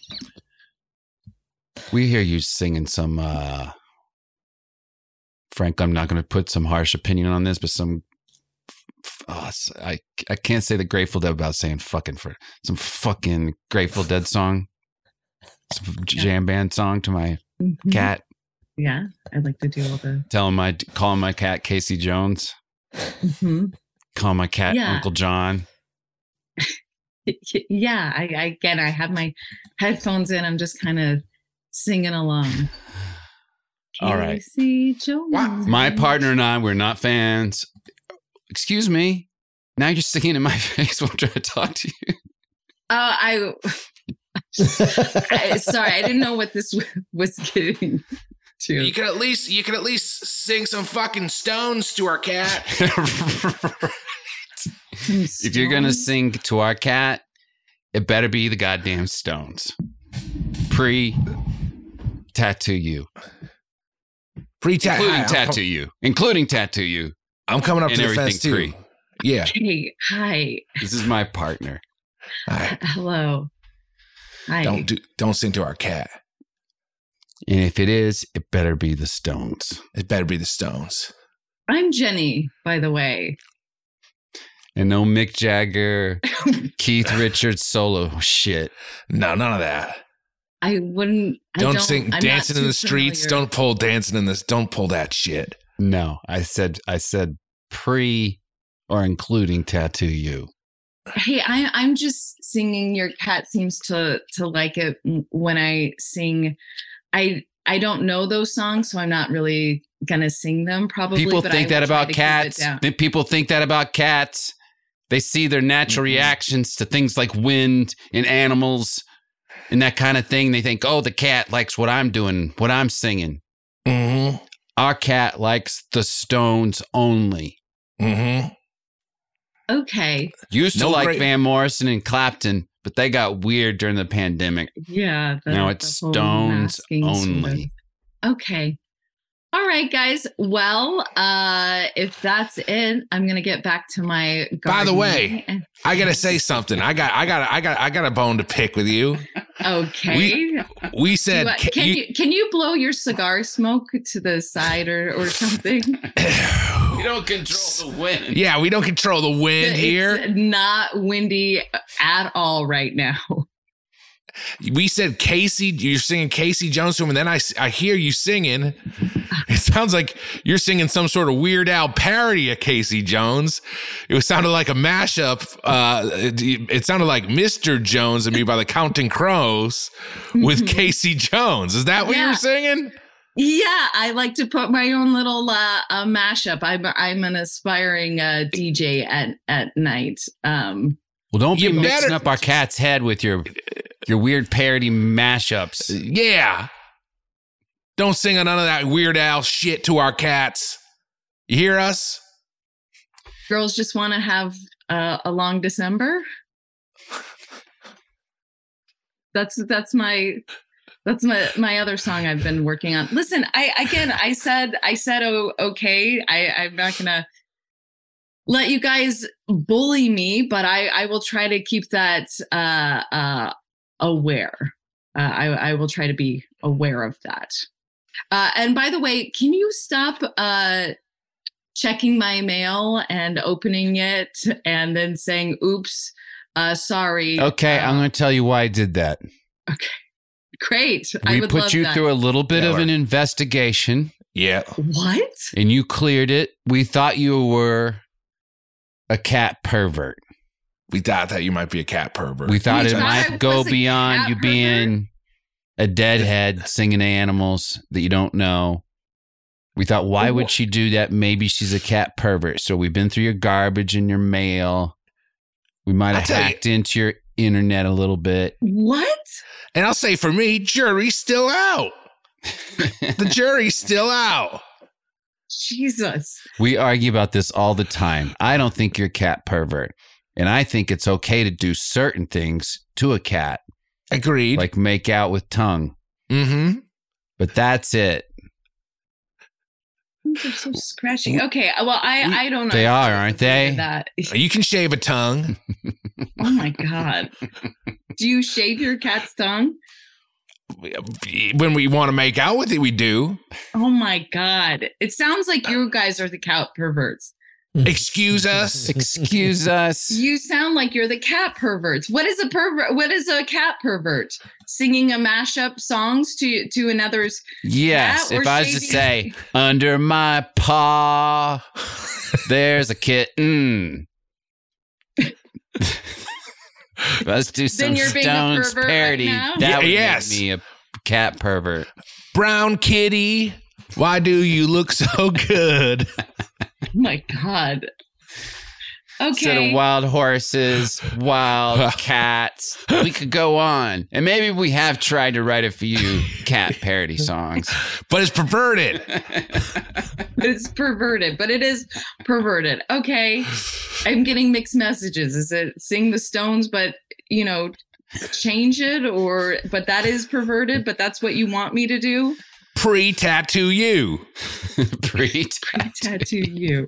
We hear you singing some. uh Frank, I'm not going to put some harsh opinion on this, but some. Oh, I I can't say the Grateful Dead without saying fucking for some fucking Grateful Dead song, some jam band song to my Mhm. cat. Yeah, I'd like to do all the. Telling my calling my cat Casey Jones. Mhm. Calling my cat Yeah. Uncle John. Yeah, I, I again, I have my headphones in. I'm just kind of singing along. All right. Casey Jones. My partner and I, we're not fans. Excuse me. Now you're singing in my face while I'm trying to talk to you. Oh, I, I. Sorry, I didn't know what this was getting to. You could at least you could at least sing some fucking Stones to our cat. If you're gonna sing to our cat, it better be the goddamn Stones. Pre tattoo you. Pre including tattoo you. Including tattoo you. I'm coming up and to the everything fence too. pre. Yeah. Hey, hi. This is my partner. Hi. Hello. Hi. Don't do don't sing to our cat. And if it is, it better be the Stones. It better be the Stones. I'm Jenny, by the way. And no Mick Jagger, Keith Richards solo shit. No, none of that. I wouldn't. I Don't, don't sing I'm dancing not in too the streets. familiar. Don't pull dancing in this. Don't pull that shit. No, I said I said pre or including tattoo you. Hey, I, I'm just singing. Your cat seems to to like it when I sing. I I don't know those songs, so I'm not really gonna sing them probably. People but think I that will try about to keep it cats. down. Then people think that about cats. They see their natural Mm-hmm. reactions to things like wind and animals and that kind of thing. They think, oh, the cat likes what I'm doing, what I'm singing. Mm-hmm. Our cat likes the Stones only. Mm-hmm. Okay. Used to No like great- Van Morrison and Clapton, but they got weird during the pandemic. Yeah. the- Now it's the whole Stones masking sort only. of- Okay. All right, guys. Well, uh, if that's it, I'm gonna get back to my. By the gardening way, and- I gotta say something. I got, I got, I got, I got a bone to pick with you. Okay. We, we said, Do I- ca- can you- you can you blow your cigar smoke to the side or or something? You don't control the wind. yeah, we don't control the wind It's here. not windy at all right now. We said Casey, you're singing Casey Jones to him, and then I, I hear you singing. It sounds like you're singing some sort of Weird Al parody of Casey Jones. It sounded like a mashup. Uh, it, it sounded like Mister Jones and Me by the Counting Crows with Casey Jones. Is that what you Yeah. were singing? Yeah, I like to put my own little uh, uh, mashup. I'm I'm an aspiring uh, D J at at night. Um, Well, don't be You mixing better- up our cat's head with your your weird parody mashups. Yeah. Don't sing none of that Weird Al shit to our cats. You hear us? girls just want to have uh, a long December. That's that's my that's my my other song I've been working on. Listen, I again I said I said oh okay. I I'm not gonna let you guys bully me, but I I will try to keep that uh uh aware. Uh, I I will try to be aware of that. Uh, and by the way, can you stop uh checking my mail and opening it and then saying oops, uh sorry. Okay, uh, I'm going to tell you why I did that. Okay. Great. I We would put love you that. through a little bit Yeah, of an we're- investigation Yeah. What? and you cleared it. We thought you were a cat pervert. We thought that you might be a cat pervert. We thought You it thought I might go was a beyond cat you being a deadhead singing to animals that you don't know. We thought, why would she do that? Maybe she's a cat pervert. So we've been through your garbage and your mail. We might I'll have tell you- hacked into your internet a little bit. What? And I'll say for me, jury's still out. The jury's still out. Jesus. We argue about this all the time. I don't think you're a cat pervert. And I think it's okay to do certain things to a cat, Agreed. like make out with tongue. mm-hmm. But that's it. They're so scratchy. Okay. Well, I I don't know. They are, aren't they? That. You can shave a tongue. Oh my God. Do you shave your cat's tongue? When we want to make out with it, we do. Oh my God. It sounds like you guys are the cat perverts. Excuse us. Excuse us. You sound like you're the cat perverts. What is a pervert? What is a cat pervert? Singing a mashup songs to to another's Yes, cat or if I was to shaving- say, under my paw, there's a kitten. Let's do some Then you're being a Stones pervert right parody. now? that Yeah, would yes. make me a cat pervert. Brown kitty, why do you look so good? Oh my God. Instead Okay. of wild horses, wild cats. We could go on. And maybe we have tried to write a few cat parody songs. But it's perverted. It's perverted, but it is perverted. Okay. I'm getting mixed messages. Is it sing the Stones, but, you know, change it? Or, but that is perverted, but that's what you want me to do? Pre-tattoo you. Pre Tattoo you.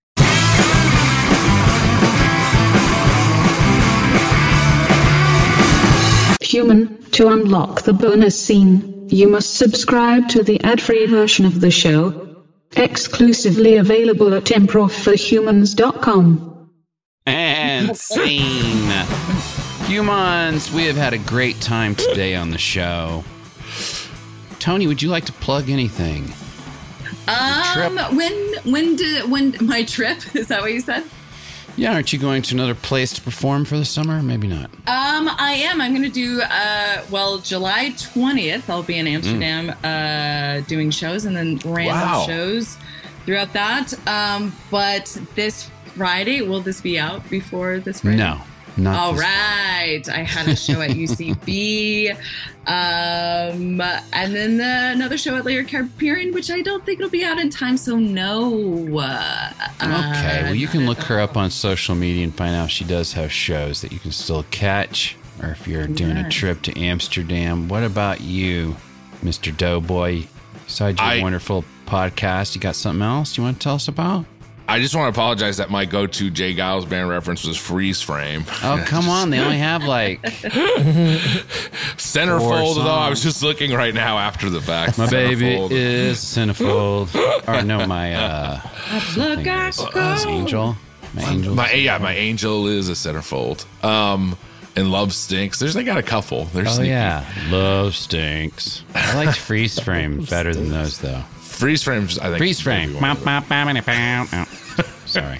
Human, to unlock the bonus scene, you must subscribe to the ad-free version of the show, exclusively available at improv for humans dot com. And scene. Humans, we have had a great time today on the show. Tony, would you like to plug anything? Um, trip? when, when did, when, my trip? Is that what you said? Yeah, aren't you going to another place to perform for the summer? Maybe not. Um, I am. I'm going to do, uh, well, July twentieth, I'll be in Amsterdam mm. uh, doing shows and then random wow. shows throughout that. Um, but this Friday, will this be out before this Friday? No. Not All right. I had a show at U C B. Um, and then the, another show at Lyric Hyperion, which I don't think it'll be out in time, so no. Uh, okay. Well, you can look her up on social media and find out if she does have shows that you can still catch, or if you're doing yes. a trip to Amsterdam. What about you, Mister Doughboy? Besides your I, wonderful podcast, you got something else you want to tell us about? I just want to apologize that my go-to Jay Giles band reference was Freeze Frame. Oh, come on. They only have like... Centerfold, though. I was just looking right now after the fact. My baby is Centerfold. Or no, my... Uh, Look is, uh, Angel. My angel. My, yeah, my angel is a Centerfold. Um, and Love Stinks. There's, they got a couple. They're oh, sneaky. yeah. Love Stinks. I liked Freeze Frame better than those, though. Freeze Frame's, I think. Freeze Frame. Sorry.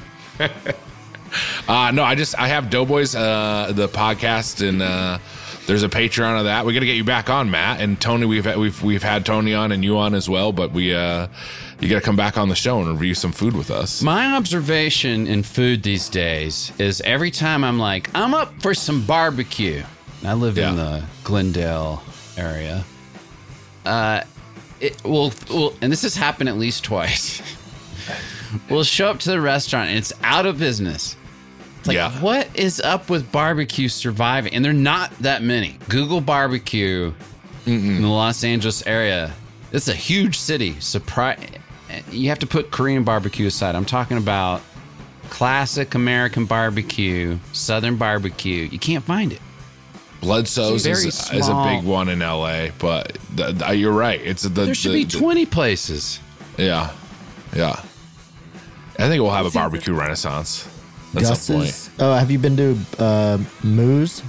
uh, no, I just, I have Doughboys, uh, the podcast, and uh, there's a Patreon of that. We got to get you back on, Matt. And Tony, we've had, we've, we've had Tony on and you on as well, but we, uh, you got to come back on the show and review some food with us. My observation in food these days is every time I'm like, I'm up for some barbecue. I live yeah. in the Glendale area. Uh, It will, will, and this has happened at least twice. We'll show up to the restaurant and it's out of business. It's like, yeah. what is up with barbecue surviving? And they're not that many. Google barbecue Mm-mm. in the Los Angeles area. It's a huge city. Surprise! You have to put Korean barbecue aside. I'm talking about classic American barbecue, Southern barbecue. You can't find it. Bloodsoe's is, is a big one in L A, but the, the, you're right. It's the there should the, be the, twenty places. Yeah, yeah. I think we'll have a barbecue renaissance at Gus's, some point. Oh, have you been to uh, Moose?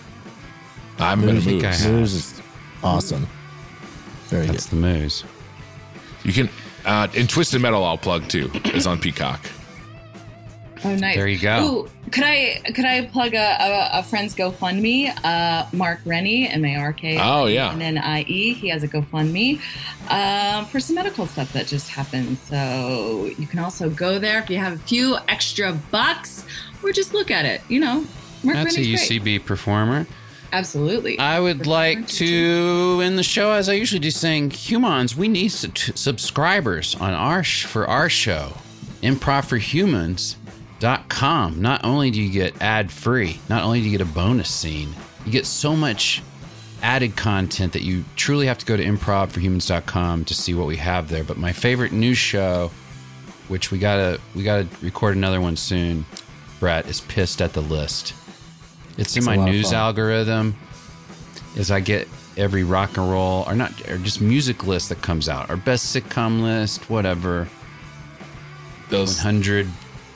I haven't been to Moose. Moose is awesome. Very That's good. the Moose. You can uh, in Twisted Metal. I'll plug too. Is on Peacock. Oh, nice. There you go. Ooh, could I could I plug a, a, a friend's GoFundMe? Uh, Mark Rennie, M A R K. Oh, yeah. N N I E. He has a GoFundMe um, for some medical stuff that just happened. So you can also go there if you have a few extra bucks, or just look at it. You know, Mark That's Rennie's a U C B great. performer. Absolutely. I would like to end the show as I usually do, saying, humans, we need su- subscribers on our sh- for our show, Improv for Humans. Dot com. Not only do you get ad free, not only do you get a bonus scene, you get so much added content that you truly have to go to improv for humans dot com to see what we have there. But my favorite news show, which we gotta we gotta record another one soon, Brett, is Pissed at the List. It's in It's my news fun. algorithm. As I get every rock and roll or not or just music list that comes out, our best sitcom list, whatever. Those one hundred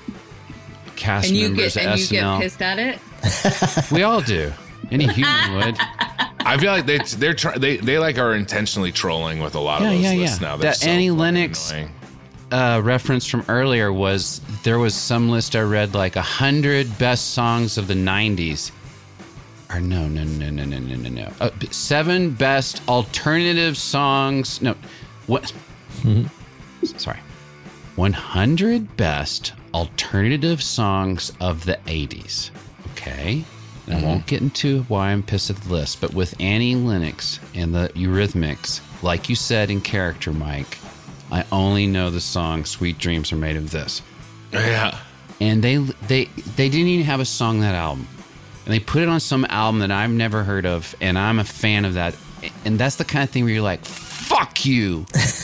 cast and you members get at and S you N L. get pissed at it. We all do. Any human would. I feel like they they're try, they they like are intentionally trolling with a lot Yeah, of those yeah, lists yeah. now. They're That so Annie fucking Lennox annoying. uh, reference from earlier was there was some list I read like a hundred best songs of the nineties. Or no, no, no, no, no, no, no, no. Uh, seven best alternative songs. No, what? Sorry. one hundred best alternative songs of the eighties. Okay. And Mm-hmm. I won't get into why I'm pissed at the list, but with Annie Lennox and the Eurythmics, like you said in character, Mike, I only know the song Sweet Dreams Are Made of This. Yeah. And they they they didn't even have a song on that album. And they put it on some album that I've never heard of, and I'm a fan of that. And that's the kind of thing where you're like, fuck you.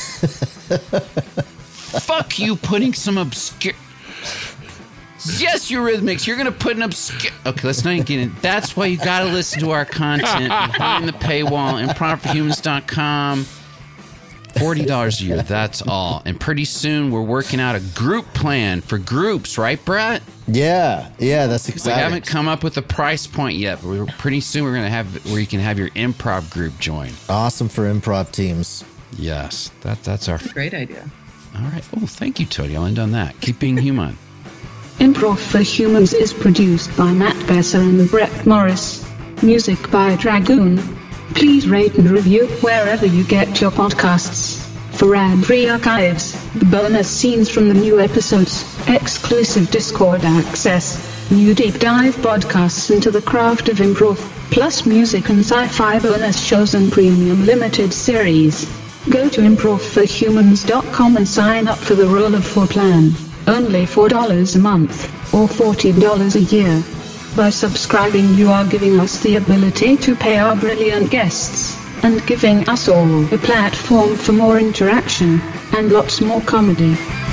Fuck you putting some obscure... Yes, Eurythmics, you're going to put an obscure... Okay, let's not even get in. That's why you got to listen to our content behind the paywall, improv for humans dot com. forty dollars a year, that's all. And pretty soon we're working out a group plan for groups, right, Brett? Yeah, yeah, that's exciting. We haven't come up with a price point yet, but we're, pretty soon we're going to have where you can have your improv group join. Awesome for improv teams. Yes, that that's our... Great idea. All right. Oh, thank you, Tony. I'll end on that. Keep being human. Improv for Humans is produced by Matt Besser and Brett Morris. Music by Dragoon. Please rate and review wherever you get your podcasts. For ad-free archives, bonus scenes from the new episodes, exclusive Discord access, new deep dive podcasts into the craft of improv, plus music and sci-fi bonus shows and premium limited series. Go to improv for humans dot com and sign up for the Roll of Four plan. Only four dollars a month, or forty dollars a year. By subscribing you are giving us the ability to pay our brilliant guests, and giving us all a platform for more interaction, and lots more comedy.